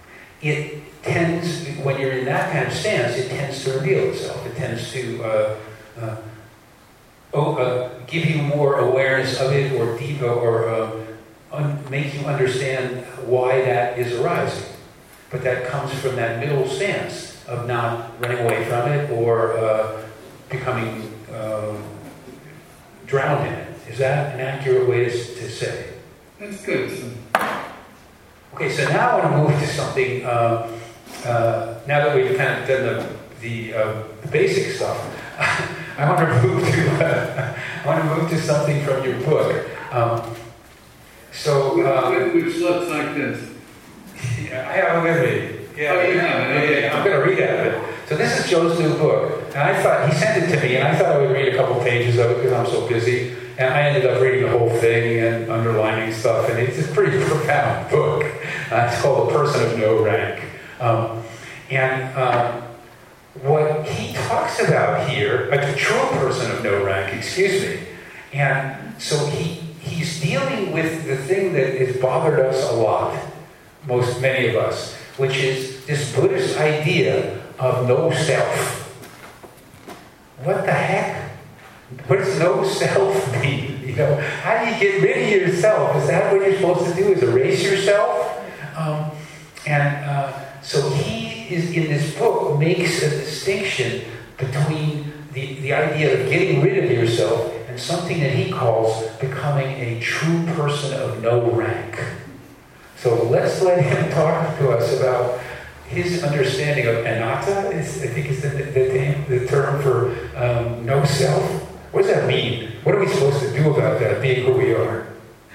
it tends, when you're in that kind of stance, it tends to reveal itself. It tends to uh, uh, oh, uh, give you more awareness of it, or deeper, or uh, un- make you understand why that is arising. But that comes from that middle stance of not running away from it or uh, becoming uh, drowned in it. Is that an accurate way to, to say? That's good. Okay, so now I want to move to something, uh, uh, now that we've kind of done the, the, uh, the basic stuff, I want to move to uh, I want to move to something from your book. Um, so, uh, which looks like this. Yeah, I have a read. Yeah, oh, you have it. Okay. Yeah, I'm going to read out of it. So this is Joe's new book, and I thought he sent it to me, and I thought I would read a couple pages of it because I'm so busy, and I ended up reading the whole thing and underlining stuff, and it's a pretty profound book. Uh, it's called A Person of No Rank, um, and uh, what he talks about here, a true person of no rank, excuse me, and so he he's dealing with the thing that has bothered us a lot. Most many of us, which is this Buddhist idea of no self. What the heck? What does no self mean? You know, how do you get rid of yourself? Is that what you're supposed to do? Is erase yourself? Um, and uh, so he is in this book makes a distinction between the, the idea of getting rid of yourself and something that he calls becoming a true person of no rank. So let's let him talk to us about his understanding of anatta, is, I think is the, the, the term for um, no self. What does that mean? What are we supposed to do about that, being who we are?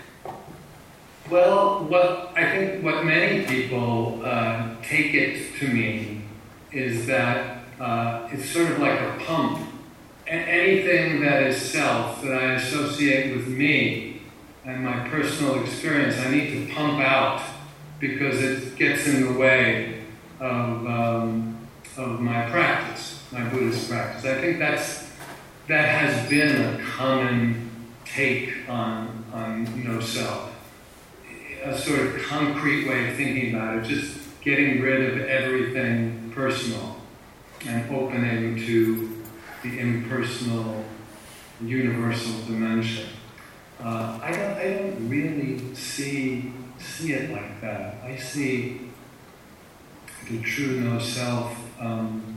Well, what I think what many people uh, take it to mean is that uh, it's sort of like a pump. A- anything that is self, that I associate with me, and my personal experience, I need to pump out because it gets in the way of um, of my practice, my Buddhist practice. I think that's that has been a common take on on no self, a sort of concrete way of thinking about it, just getting rid of everything personal and opening to the impersonal, universal dimension. Uh, I don't. I don't really see see it like that. I see the true no self um,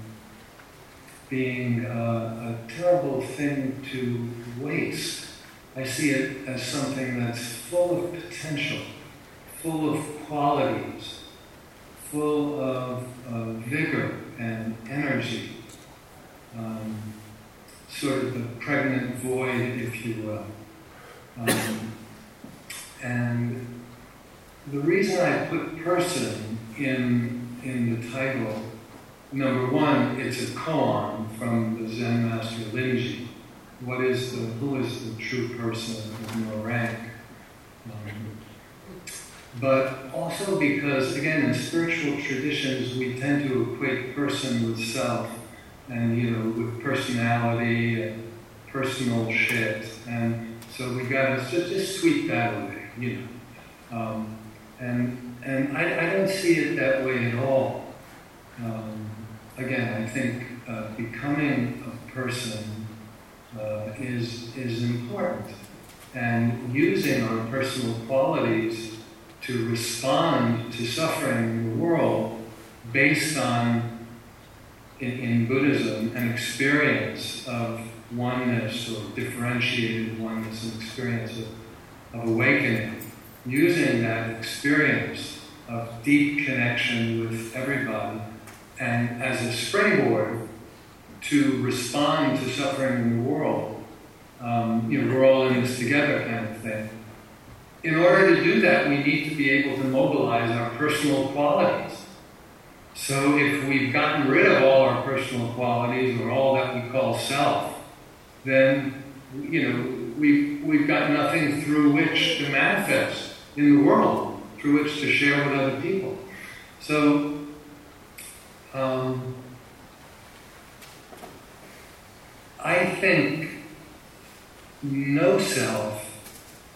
being uh, a terrible thing to waste. I see it as something that's full of potential, full of qualities, full of uh, vigor and energy. Um, sort of the pregnant void, if you will. Um, and the reason I put person in in the title, number one, it's a koan from the Zen master Linji. What is the who is the true person of no rank? Um, but also because, again, in spiritual traditions, we tend to equate person with self, and you know, with personality and personal shit, and so we gotta just, just sweep that away, you know. Um, and and I, I don't see it that way at all. Um, again, I think uh, becoming a person uh, is is important, and using our personal qualities to respond to suffering in the world based on, in, in Buddhism, an experience of oneness or differentiated oneness, an experience of, of awakening, using that experience of deep connection with everybody and as a springboard to respond to suffering in the world. Um, you know, we're all in this together kind of thing. In order to do that, we need to be able to mobilize our personal qualities. So if we've gotten rid of all our personal qualities or all that we call self, then, you know, we've, we've got nothing through which to manifest in the world, through which to share with other people. So, um, I think no self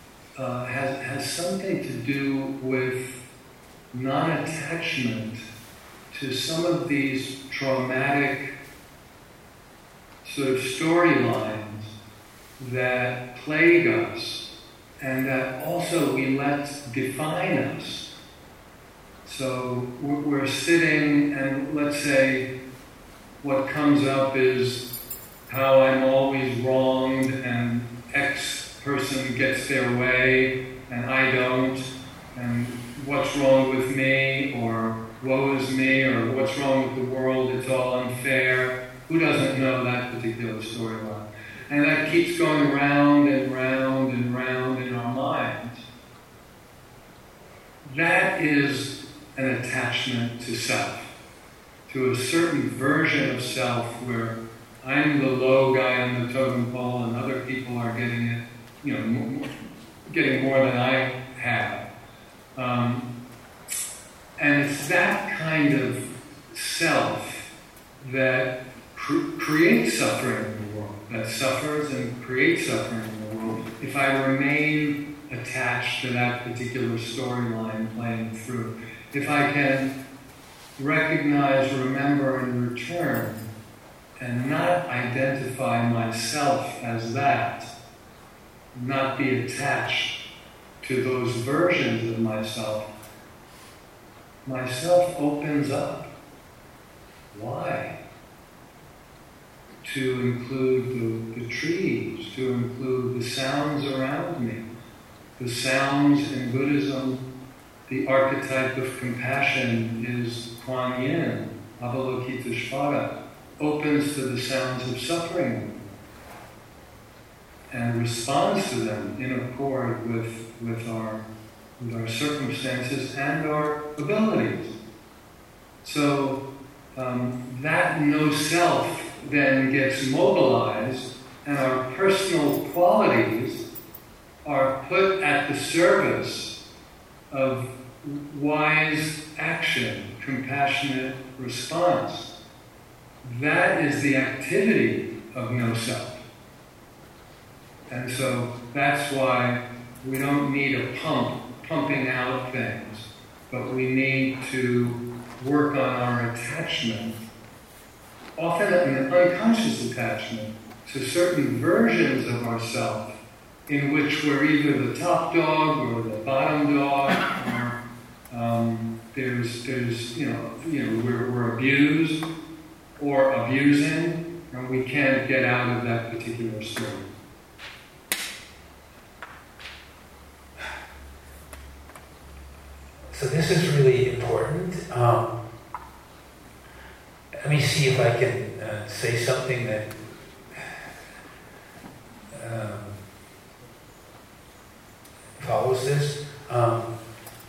uh, has, has something to do with non-attachment to some of these traumatic sort of storylines that plague us and that also we let define us. So we're sitting and let's say what comes up is how I'm always wronged and X person gets their way and I don't, and what's wrong with me, or woe is me, or what's wrong with the world, it's all unfair. Who doesn't know that particular storyline? And that keeps going round and round and round in our minds. That is an attachment to self, to a certain version of self where I'm the low guy on the totem pole and other people are getting it, you know, more, getting more than I have. Um, and it's that kind of self that cr- creates suffering in the world, that suffers and creates suffering in the world. If I remain attached to that particular storyline playing through, if I can recognize, remember, and return, and not identify myself as that, not be attached to those versions of myself, myself opens up. Why? To include the, the trees, to include the sounds around me. The sounds in Buddhism, the archetype of compassion is Kuan Yin, Avalokiteshvara, opens to the sounds of suffering and responds to them in accord with, with, our, with our circumstances and our abilities. So um, that no self then gets mobilized and our personal qualities are put at the service of wise action, compassionate response. That is the activity of no self. And so that's why we don't need a pump pumping out things, but we need to work on our attachment, often an unconscious attachment, to certain versions of ourselves in which we're either the top dog or the bottom dog, or um, there's, there's, you know, you know, we're, we're abused or abusing, and we can't get out of that particular story. So this is really important. Um, let me see if I can uh, say something that um, follows this. Um,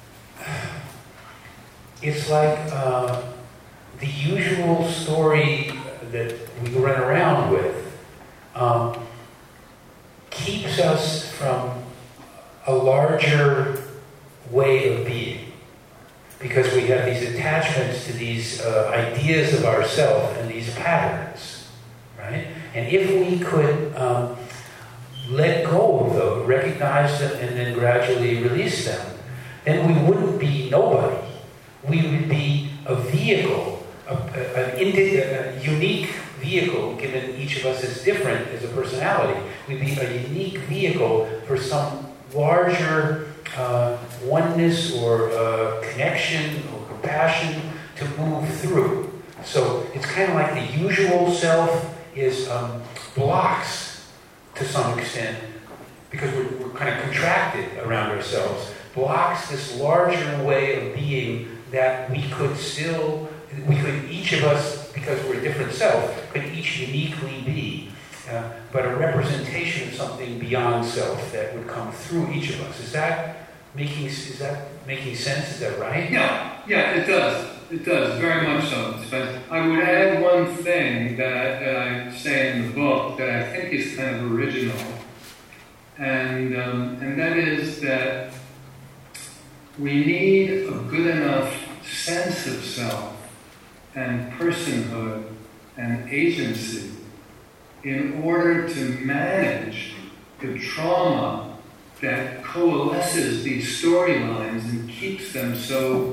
it's like uh, the usual story that we run around with um, keeps us from a larger way of being. Because we have these attachments to these uh, ideas of ourselves and these patterns, right? And if we could um, let go of those, recognize them, and then gradually release them, then we wouldn't be nobody. We would be a vehicle, a, a, an indi- a unique vehicle, given each of us is different as a personality. We'd be a unique vehicle for some larger Uh, oneness or uh, connection or compassion to move through. So it's kind of like the usual self is um, blocks to some extent, because we're, we're kind of contracted around ourselves, blocks this larger way of being that we could still, we could, each of us, because we're a different self, could each uniquely be. Uh, but a representation of something beyond self that would come through each of us. Is that making is that making sense? Is that right? Yeah, yeah, it does. It does, very much so. But I would add one thing that I, that I say in the book that I think is kind of original, and um, and that is that we need a good enough sense of self and personhood and agency in order to manage the trauma that coalesces these storylines and keeps them so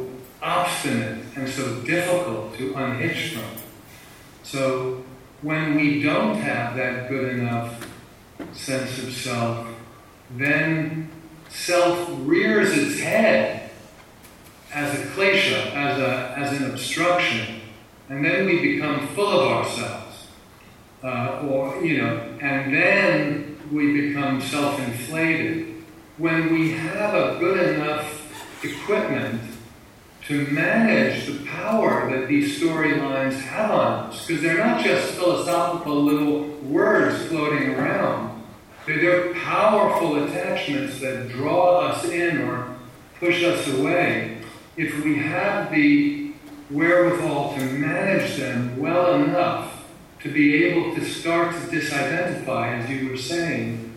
obstinate and so difficult to unhitch from. So when we don't have that good enough sense of self, then self rears its head as a klesha, as a as an obstruction, and then we become full of ourselves, uh, or you know, and then we become self-inflated. When we have a good enough equipment to manage the power that these storylines have on us, because they're not just philosophical little words floating around. They're, they're powerful attachments that draw us in or push us away. If we have the wherewithal to manage them well enough to be able to start to disidentify, as you were saying,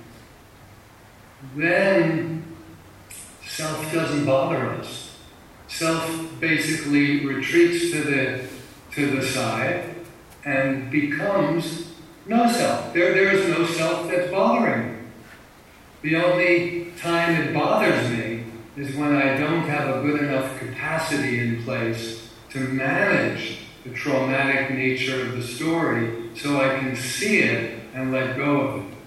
then self doesn't bother us. Self basically retreats to the to the side and becomes no self. There, there is no self that's bothering me. The only time it bothers me is when I don't have a good enough capacity in place to manage the traumatic nature of the story so I can see it and let go of it.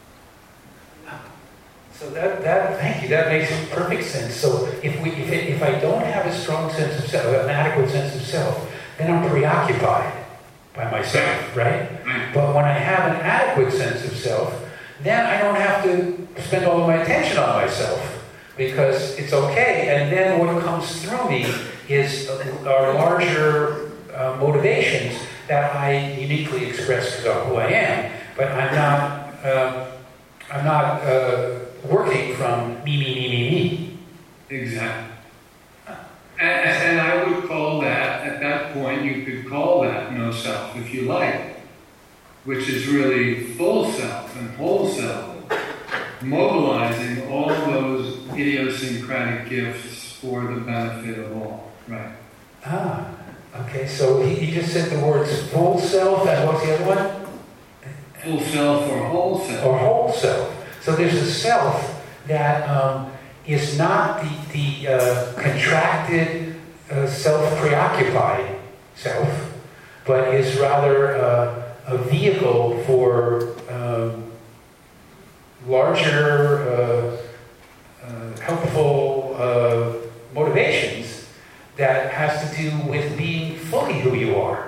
So that, that, thank you, that makes perfect sense. So if we, if, it, if I don't have a strong sense of self, an adequate sense of self, then I'm preoccupied by myself, right? But when I have an adequate sense of self, then I don't have to spend all of my attention on myself because it's okay. And then what comes through me is are larger uh, motivations that I uniquely express because of who I am. But I'm not, uh, I'm not uh, working from me, me, me, me, me. Exactly. And, and I would call that, at that point, you could call that no self, if you like, which is really full self and whole self, mobilizing all those idiosyncratic gifts for the benefit of all. Right. Ah, okay, so he, he just said the words full self, and what's the other one? Full self or whole self. Or whole self. So there's a self that um, is not the, the uh, contracted, uh, self-preoccupied self, but is rather uh, a vehicle for um, larger, uh, uh, helpful uh, motivations that has to do with being fully who you are,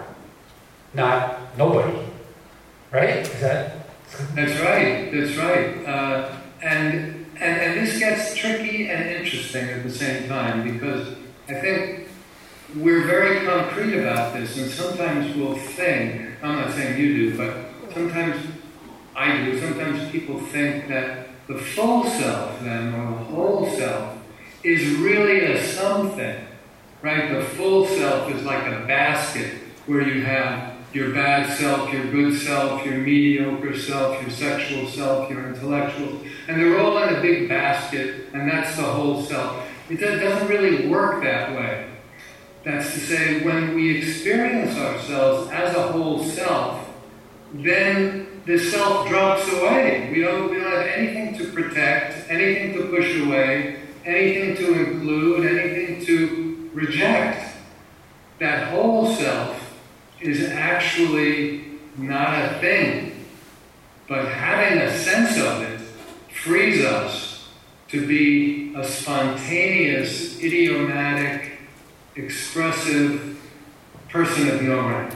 not nobody. Right? Is that... That's right. That's right. Uh, and, and and this gets tricky and interesting at the same time because I think we're very concrete about this, and sometimes we'll think. I'm not saying you do, but sometimes I do. Sometimes people think that the full self, then, or the whole self, is really a something. Right? The full self is like a basket where you have your bad self, your good self, your mediocre self, your sexual self, your intellectual, and they're all in a big basket, and that's the whole self. It doesn't really work that way. That's to say, when we experience ourselves as a whole self, then the self drops away. We don't, we don't have anything to protect, anything to push away, anything to include, anything to reject. That whole self is actually not a thing, but having a sense of it frees us to be a spontaneous, idiomatic, expressive person of no rank.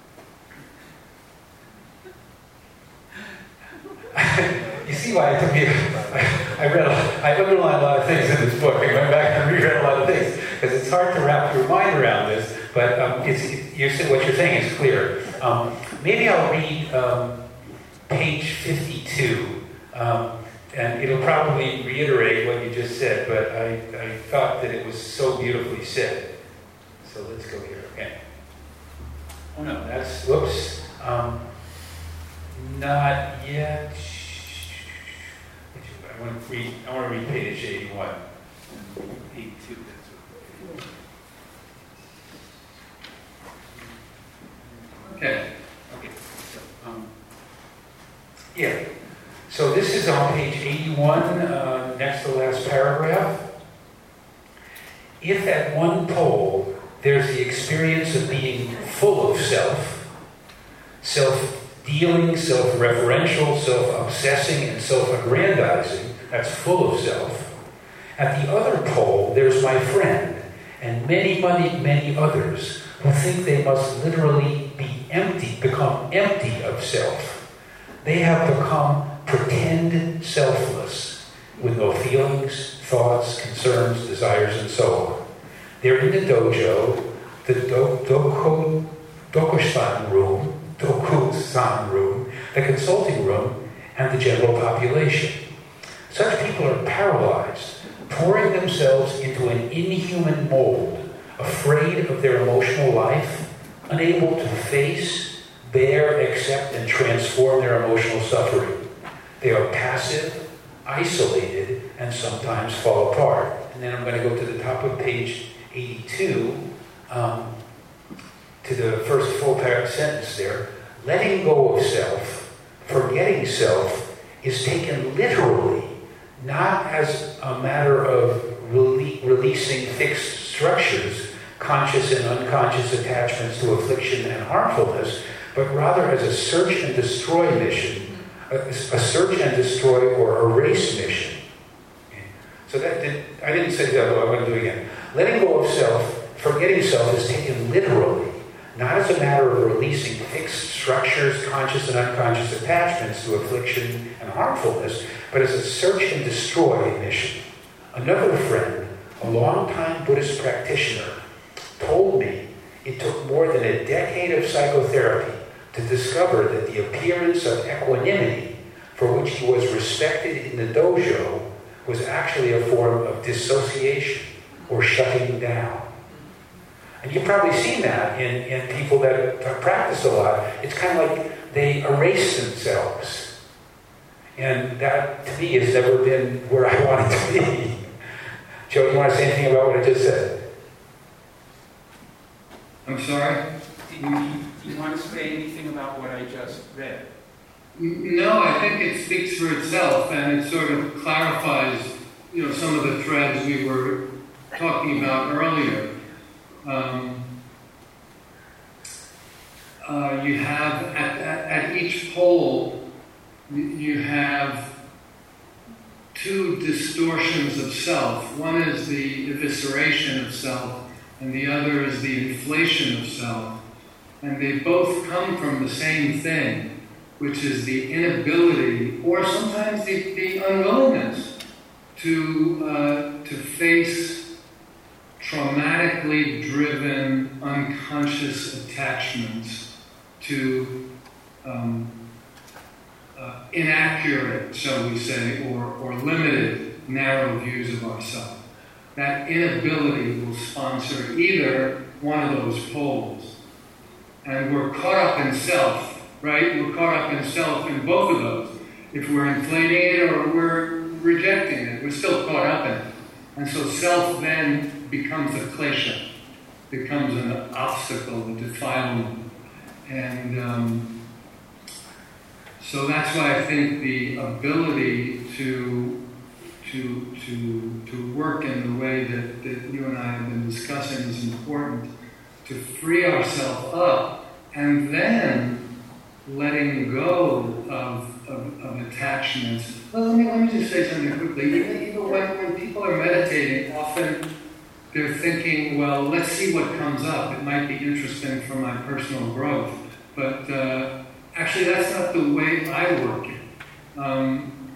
You see why it took me... I, I read, I underlined a lot of things in this book. I went back and reread a lot of things because it's hard to wrap your mind around this. But um, it's, it, you're, what you're saying is clear. Um, maybe I'll read um, page fifty-two, um, and it'll probably reiterate what you just said. But I, I thought that it was so beautifully said. So let's go here. Okay. Oh no, that's whoops. Um, not yet. I want to read. I want to read page eighty-one. eighty-two. That's what. Okay. Okay. So, um, Yeah. So this is on page eighty-one, uh, next to the last paragraph. If at one pole There's the experience of being full of self, self-dealing, self-referential, self-obsessing, and self-aggrandizing. That's full of self. At the other pole, there's my friend, and many, many, many others who think they must literally be empty, become empty of self. They have become pretend selfless, with no feelings, thoughts, concerns, desires, and so on. They're in the dojo, the do, doko, Dokusan room, Dokusan room, the consulting room, and the general population. Such people are paralyzed, pouring themselves into an inhuman mold, afraid of their emotional life, unable to face, bear, accept, and transform their emotional suffering. They are passive, isolated, and sometimes fall apart. And then I'm going to go to the top of page eighty-two, um, to the first full paragraph sentence there. Letting go of self, forgetting self, is taken literally, not as a matter of rele- releasing fixed structures, conscious and unconscious attachments to affliction and harmfulness, but rather as a search and destroy mission, a, a search and destroy or erase mission. Okay. So that did, I didn't say that, but I'm going to do it again. Letting go of self, forgetting self, is taken literally, not as a matter of releasing fixed structures, conscious and unconscious attachments to affliction and harmfulness, but as a search and destroy mission. Another friend, a longtime Buddhist practitioner, told me it took more than a decade of psychotherapy to discover that the appearance of equanimity, for which he was respected in the dojo, was actually a form of dissociation or shutting down. And you've probably seen that in, in people that practice a lot. It's kind of like they erase themselves. And that, to me, has never been where I wanted to be. Joe, you want to say anything about what I just said? I'm sorry? Do you, do you want to say anything about what I just read? No, I think it speaks for itself, and it sort of clarifies, you know, some of the threads we were talking about earlier. Um, uh, you have, at, at, at each pole, you have two distortions of self. One is the evisceration of self, and the other is the inflation of self. And they both come from the same thing, which is the inability, or sometimes the, the unwillingness, to, uh, to face traumatically driven, unconscious attachments to um, uh, inaccurate, shall we say, or, or limited, narrow views of ourselves. That inability will sponsor either one of those poles. And we're caught up in self, right? We're caught up in self in both of those. If we're inflating it or we're rejecting it, we're still caught up in it. And so self then becomes a klesha, becomes an obstacle, a defilement. And um, so that's why I think the ability to, to, to, to work in the way that, that you and I have been discussing is important, to free ourselves up and then letting go of, of, of attachments. Well, let me, let me just say something quickly. Even, even when, when people are meditating, often they're thinking, well, let's see what comes up. It might be interesting for my personal growth. But uh, actually, that's not the way I work it. Um,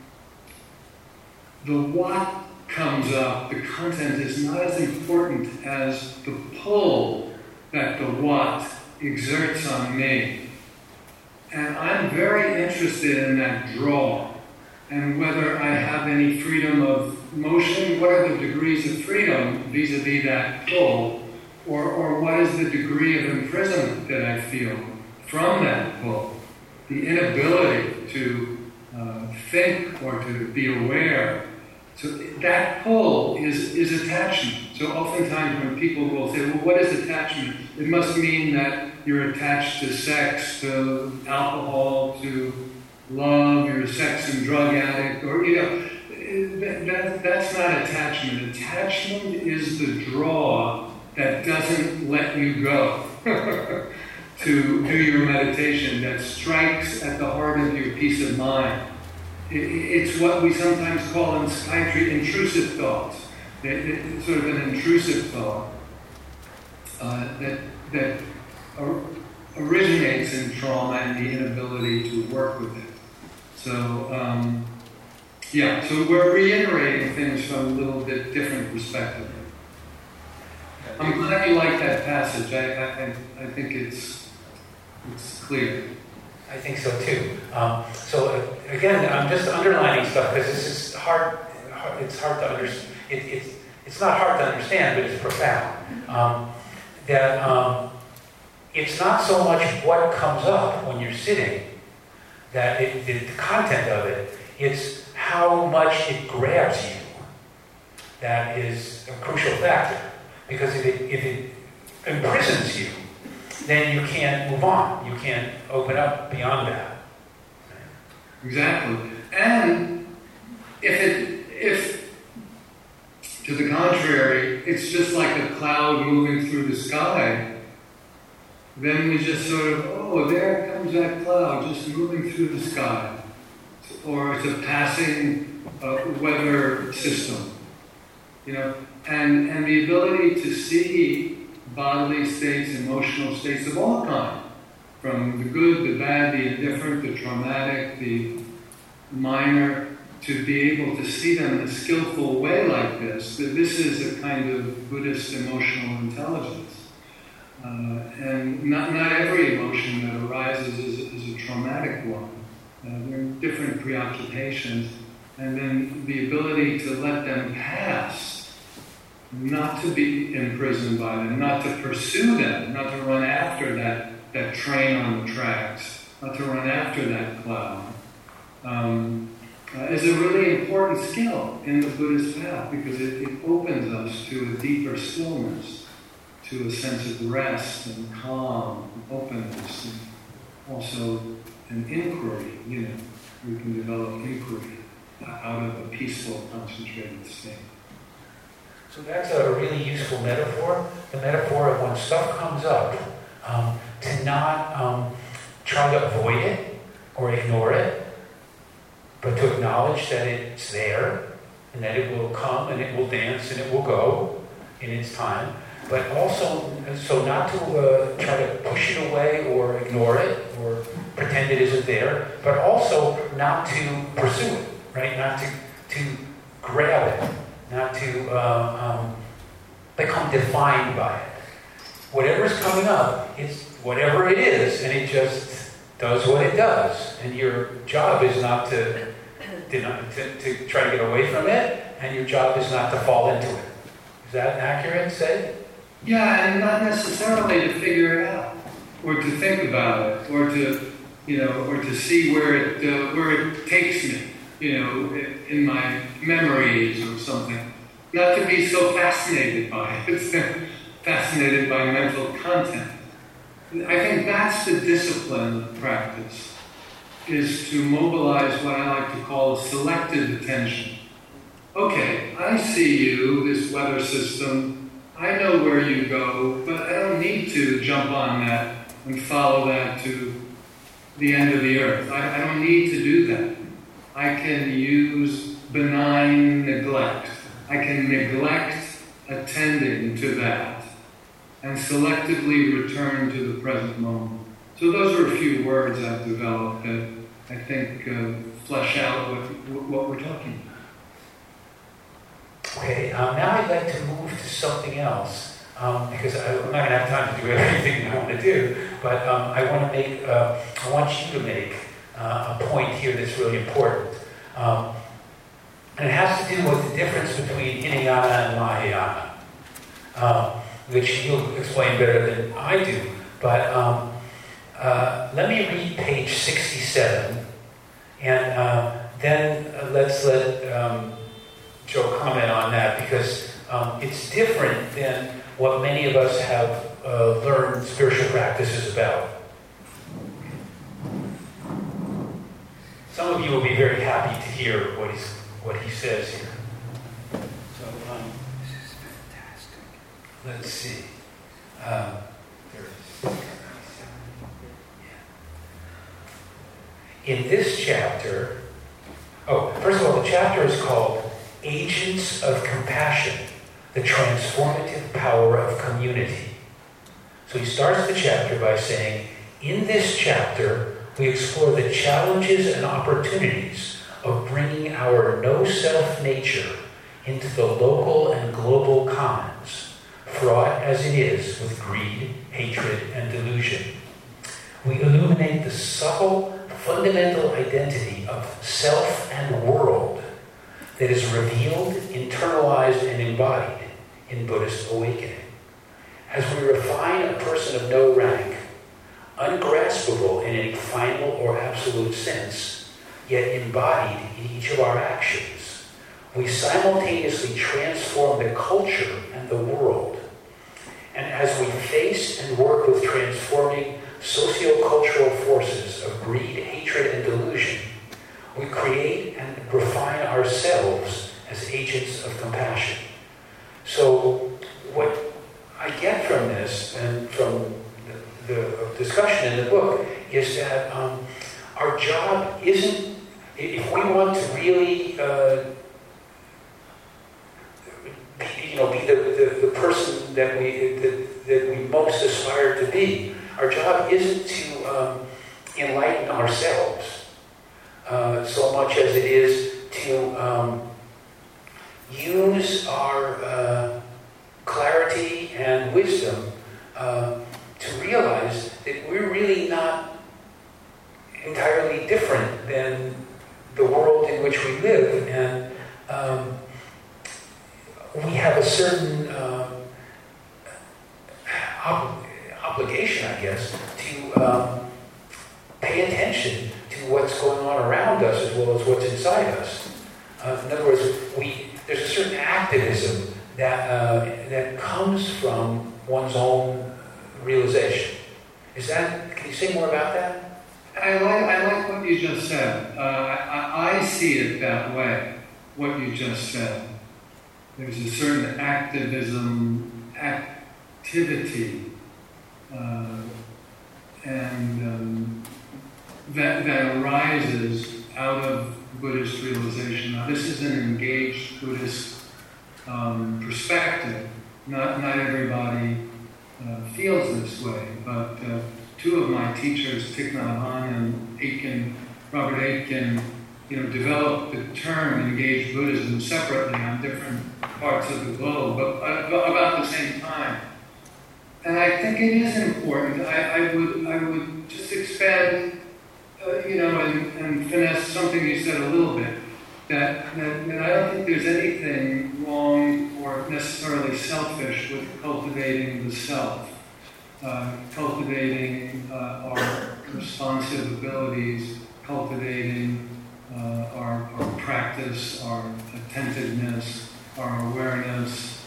the what comes up, the content, is not as important as the pull that the what exerts on me. And I'm very interested in that draw, and whether I have any freedom of motion, what are the degrees of freedom vis-a-vis that pull, or, or what is the degree of imprisonment that I feel from that pull, the inability to uh, think or to be aware. So that pull is, is attachment. So oftentimes when people will say, well, what is attachment? It must mean that you're attached to sex, to alcohol, to love, you're a sex and drug addict, or, you know, that, that, that's not attachment. Attachment is the draw that doesn't let you go to do your meditation, that strikes at the heart of your peace of mind. It, it's what we sometimes call in psychiatry intrusive thoughts. It, it's sort of an intrusive thought uh, that, that or, originates in trauma and the inability to work with it. So, um, yeah, so we're reiterating things from a little bit different perspective. I'm glad you like that passage. I, I, I think it's it's clear. I think so too. Um, so uh, again, I'm just underlining stuff because this is hard. hard it's hard to understand. It, it's it's not hard to understand, but it's profound. Um, that um, it's not so much what comes up when you're sitting, that it, the, the content of it. It's how much it grabs you. That is a crucial factor. Because if it, if it imprisons you, then you can't move on. You can't open up beyond that. Exactly. And if it, if to the contrary, it's just like a cloud moving through the sky, then we just sort of, oh, there comes that cloud just moving through the sky. Or it's a passing uh, weather system. You know, and, and the ability to see bodily states, emotional states of all kinds, from the good, the bad, the indifferent, the traumatic, the minor, to be able to see them in a skillful way like this, that this is a kind of Buddhist emotional intelligence. Uh, and not, not every emotion that arises is, is a traumatic one. Uh, there are different preoccupations, and then the ability to let them pass, not to be imprisoned by them, not to pursue them, not to run after that, that train on the tracks, not to run after that cloud, um, uh, is a really important skill in the Buddhist path, because it, it opens us to a deeper stillness, to a sense of rest and calm, and openness, and also an inquiry. You know, we can develop inquiry out of a peaceful, concentrated state. So that's a really useful metaphor. The metaphor of when stuff comes up, um, to not um, try to avoid it or ignore it, but to acknowledge that it's there and that it will come and it will dance and it will go in its time. But also, so not to uh, try to push it away or ignore it or pretend it isn't there, but also not to pursue it, right? Not to, to grab it. Not to uh, um, become defined by it. Whatever's coming up, it's whatever it is, and it just does what it does. And your job is not to, to, to, to try to get away from it, and your job is not to fall into it. Is that accurate, say? Yeah, and not necessarily to figure it out, or to think about it, or to, you know, or to see where it uh, where it takes me. You know, in my memories or something. Not to be so fascinated by it, fascinated by mental content. I think that's the discipline of practice, is to mobilize what I like to call a selective attention. Okay, I see you, this weather system, I know where you go, but I don't need to jump on that and follow that to the end of the earth. I, I don't need to do that. I can use benign neglect. I can neglect attending to that and selectively return to the present moment. So those are a few words I've developed that I think uh, flesh out what, what we're talking about. Okay, um, now I'd like to move to something else, um, because I, I'm not going to have time to do everything I want to do, but um, I want to make, uh, I want you to make Uh, a point here that's really important. Um, and it has to do with the difference between Hinayana and Mahayana, um, which you'll explain better than I do. But um, uh, let me read page sixty-seven, and uh, then uh, let's let um, Joe comment on that, because um, it's different than what many of us have uh, learned spiritual practices about. Some of you will be very happy to hear what he's what he says here. So, um, This is fantastic. let's see. Um, in this chapter, oh, first of all, the chapter is called Agents of Compassion, the Transformative Power of Community. So he starts the chapter by saying, in this chapter, we explore the challenges and opportunities of bringing our no-self nature into the local and global commons, fraught as it is with greed, hatred, and delusion. We illuminate the subtle, fundamental identity of self and world that is revealed, internalized, and embodied in Buddhist awakening. As we refine a person of no rank, ungraspable in any final or absolute sense, yet embodied in each of our actions, we simultaneously transform the culture and the world. And as we face and work with transforming socio-cultural forces of greed, hatred, and delusion, we create and refine ourselves as agents of compassion. So what I get from this and from the, the discussion in the book is that um, our job isn't, if we want to really uh, be, you know, be the, the, the person that we that, that we most aspire to be, our job isn't to um, enlighten ourselves uh, so much as it is to um, use our uh, clarity and wisdom uh, to realize that we're really not entirely different than the world in which we live, and um, we have a certain uh, ob- obligation, I guess, to um, pay attention to what's going on around us as well as what's inside us. Uh, in other words, we there's a certain activism that uh, that comes from one's own realization. Is that? Can you say more about that? I like I like what you just said. Uh, I, I see it that way. What you just said. There's a certain activism, activity, uh, and um, that that arises out of Buddhist realization. Now, this is an engaged Buddhist um, perspective. Not not everybody uh, feels this way, but uh, two of my teachers, Thich Nhat Hanh and Aitken, Robert Aitken, you know, developed the term engaged Buddhism separately on different parts of the globe, but about the same time. And I think it is important. I, I would I would just expand, uh, you know, and, and finesse something you said a little bit. That, that, that I don't think there's anything wrong or necessarily selfish with cultivating the self, uh, cultivating uh, our responsive abilities, cultivating uh, our, our practice, our attentiveness, our awareness,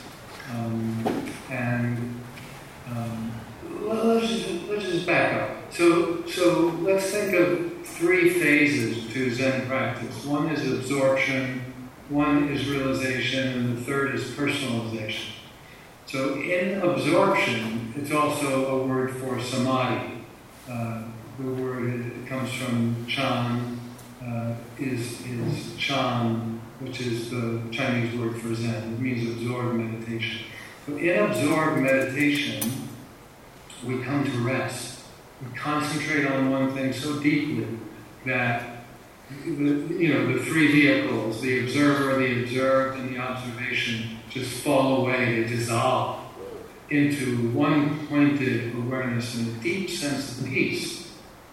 um, and um, let's, just, let's just back up. So, so let's think of three phases to Zen practice. One is absorption, one is realization, and the third is personalization. So in absorption, it's also a word for samadhi. Uh, the word, it comes from Chan, uh, is, is Chan, which is the Chinese word for Zen. It means absorbed meditation. So in absorbed meditation, we come to rest. We concentrate on one thing so deeply that the, you know, the three vehicles, the observer, the observed, and the observation, just fall away, they dissolve into one pointed awareness and a deep sense of peace.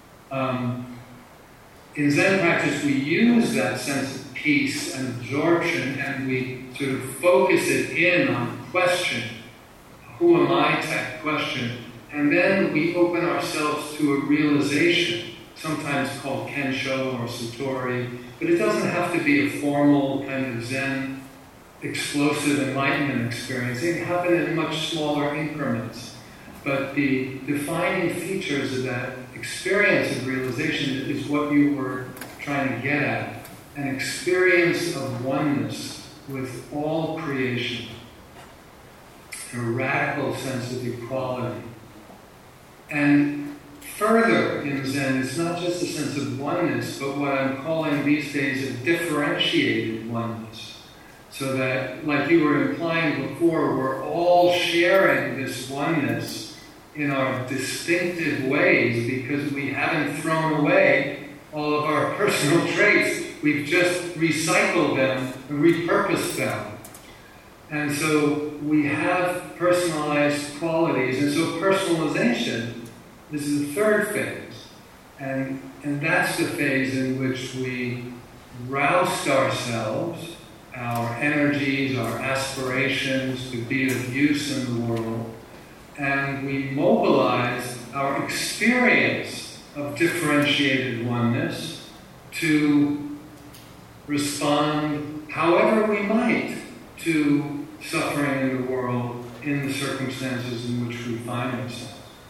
Um, in Zen practice, we use that sense of peace and absorption, and we sort of focus it in on question, who am I type question, and then we open ourselves to a realization, sometimes called Kensho or Satori, but it doesn't have to be a formal kind of Zen explosive enlightenment experience. It can happen in much smaller increments. But the defining features of that experience of realization is what you were trying to get at. An experience of oneness with all creation. a radical sense of equality. And further in Zen, it's not just a sense of oneness, but what I'm calling these days a differentiated oneness. So that, like you were implying before, we're all sharing this oneness in our distinctive ways because we haven't thrown away all of our personal traits. We've just recycled them and repurposed them. And so we have personalized qualities. And so personalization is the third phase. And, and that's the phase in which we roust ourselves, our energies, our aspirations to be of use in the world, and we mobilize our experience of differentiated oneness to respond however we might to suffering in the world in the circumstances in which we find ourselves.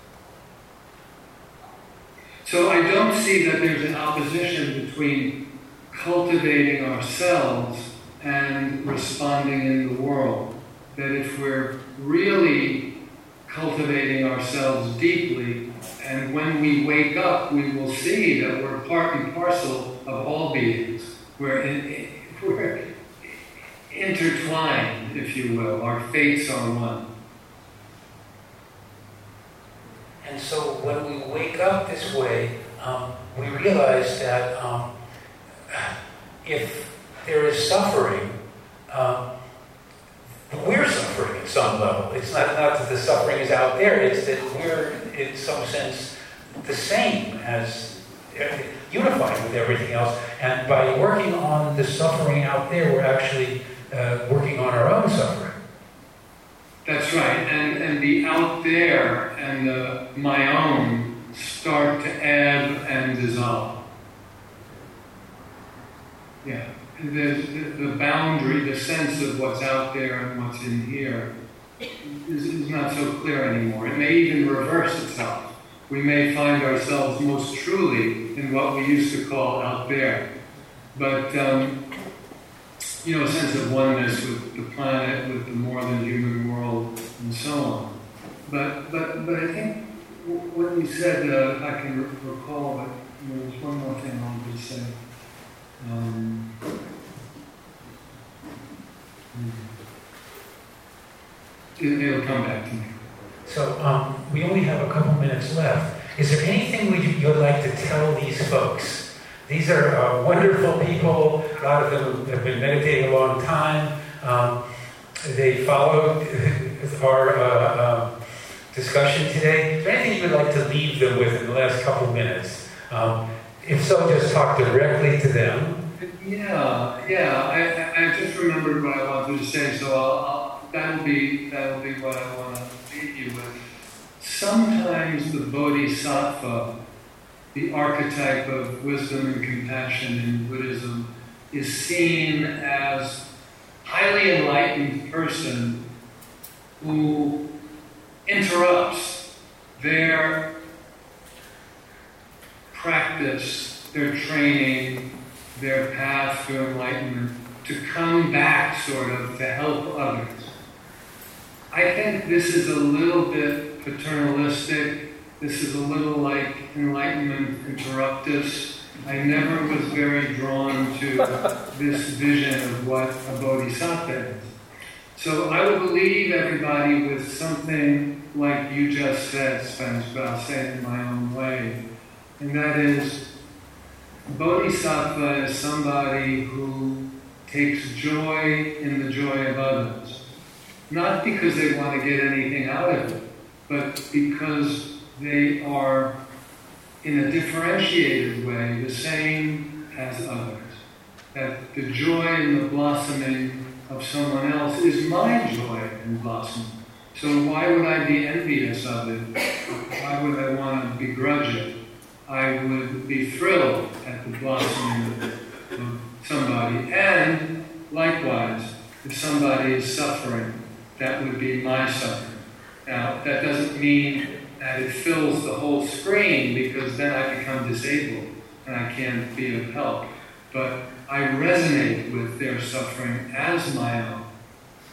So I don't see that there's an opposition between cultivating ourselves and responding in the world. That if we're really cultivating ourselves deeply, and when we wake up, we will see that we're part and parcel of all beings. We're, in, we're intertwined, if you will. Our fates are one. And so when we wake up this way, um, we realize that um, if there is suffering, um, we're suffering at some level. It's not, not that the suffering is out there, it's that we're, in some sense, the same as, unified with everything else. And by working on the suffering out there, we're actually uh, working on our own suffering. That's right. And, and the out there and the my own start to ebb and dissolve. Yeah. The, the, the boundary, the sense of what's out there and what's in here is, is not so clear anymore. It may even reverse itself. We may find ourselves most truly in what we used to call out there. But, um, you know, a sense of oneness with the planet, with the more than human world, and so on. But, but, but I think what you said, uh, if I can re- recall, but you know, there's one more thing I wanted to say. Um, it, it'll come back to me. So um, we only have a couple minutes left. Is there anything we, you'd like to tell these folks? These are uh, wonderful people. A lot of them have been meditating a long time. Um, they followed our uh, uh, discussion today. Is there anything you would like to leave them with in the last couple minutes? Um, if so, just talk directly to them. Yeah, yeah. I, I just remembered what I wanted to say, so I'll, I'll, that'll be that'll be what I want to leave you with. Sometimes the Bodhisattva, the archetype of wisdom and compassion in Buddhism, is seen as a highly enlightened person who interrupts their practice, their training, their path to enlightenment, to come back sort of to help others. I think this is a little bit paternalistic. This is a little like enlightenment interruptus. I never was very drawn to this vision of what a bodhisattva is. So I would leave everybody with something like you just said, Spence, but I'll say it in my own way. And that is, bodhisattva is somebody who takes joy in the joy of others. Not because they want to get anything out of it, but because they are, in a differentiated way, the same as others. That the joy in the blossoming of someone else is my joy in blossoming. So why would I be envious of it? Why would I want to begrudge it? I would be thrilled at the blossoming of, of somebody. And likewise, if somebody is suffering, that would be my suffering. Now, that doesn't mean that it fills the whole screen, because then I become disabled and I can't be of help. But I resonate with their suffering as my own.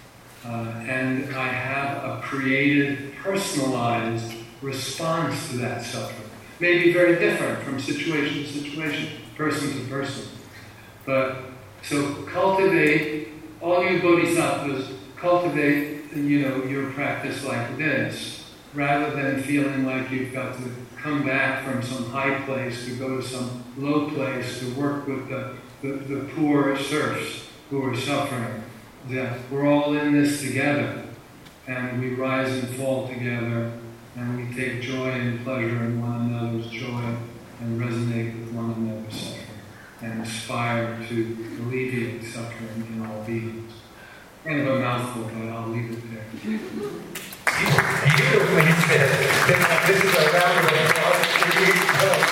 Uh, and I have a created, personalized response to that suffering. Maybe very different from situation to situation, person to person. But so cultivate, all you bodhisattvas, cultivate, you know, your practice like this, rather than feeling like you've got to come back from some high place to go to some low place to work with the, the, the poor serfs who are suffering. That we're all in this together, and we rise and fall together, and we take joy and pleasure in one another's joy, and resonate with one another's suffering, and aspire to alleviate suffering in all beings. Kind of a mouthful, but I'll leave it there. Beautifully said. This is a round of applause.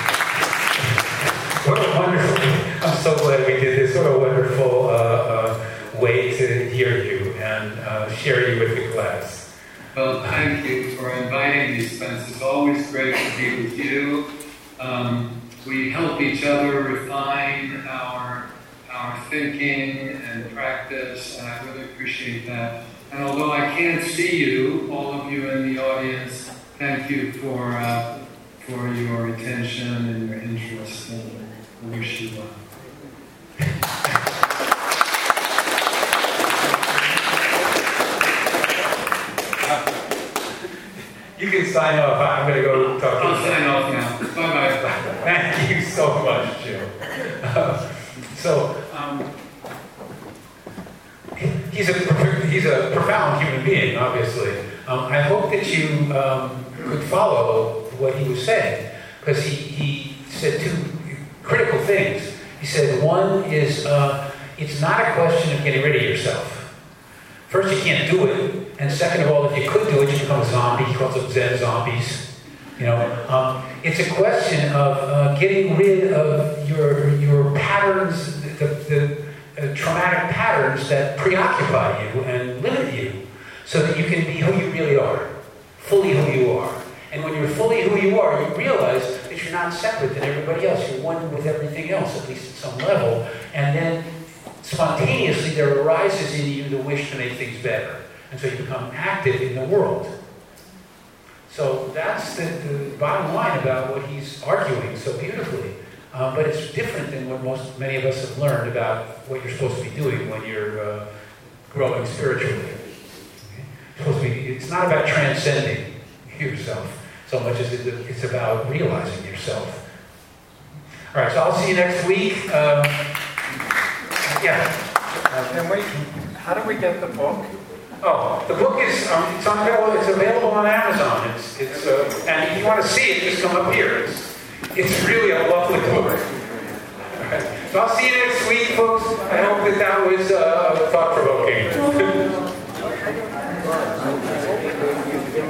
What a wonderful, I'm so glad we did this. What a wonderful uh, uh, way to hear you and uh, share you with the class. Well, thank you for inviting me, Spence. It's always great to be with you. Um, we help each other refine our our thinking and practice, and I really appreciate that. And although I can't see you, all of you in the audience, thank you for uh, for your attention and your interest, and I wish you well. You can sign off. I'm going to go talk to you. I'll sign off now. Bye-bye. Thank you so much, Jim. Uh, so, um, he's a he's a profound human being, obviously. Um, I hope that you um, could follow what he was saying, because he, he said two critical things. He said, one is, uh, it's not a question of getting rid of yourself. First, you can't do it. And second of all, if you could do it, you become a zombie. He calls them Zen zombies. You know, um, it's a question of uh, getting rid of your your patterns, the, the uh, traumatic patterns that preoccupy you and limit you, so that you can be who you really are, fully who you are. And when you're fully who you are, you realize that you're not separate than everybody else. You're one with everything else, at least at some level. And then spontaneously there arises in you the wish to make things better. And so you become active in the world. So that's the, the bottom line about what he's arguing so beautifully. Um, but it's different than what most many of us have learned about what you're supposed to be doing when you're uh, growing spiritually. Okay? Supposed to be, it's not about transcending yourself so much as it, it's about realizing yourself. All right, so I'll see you next week. Um, yeah. Uh, and wait, how do we get the book? Oh, the book is um, it's available. It's available on Amazon. It's it's uh, and if you want to see it, just come up here. It's it's really a lovely book. All right. So I'll see you next week, folks. I hope that that was uh, thought provoking.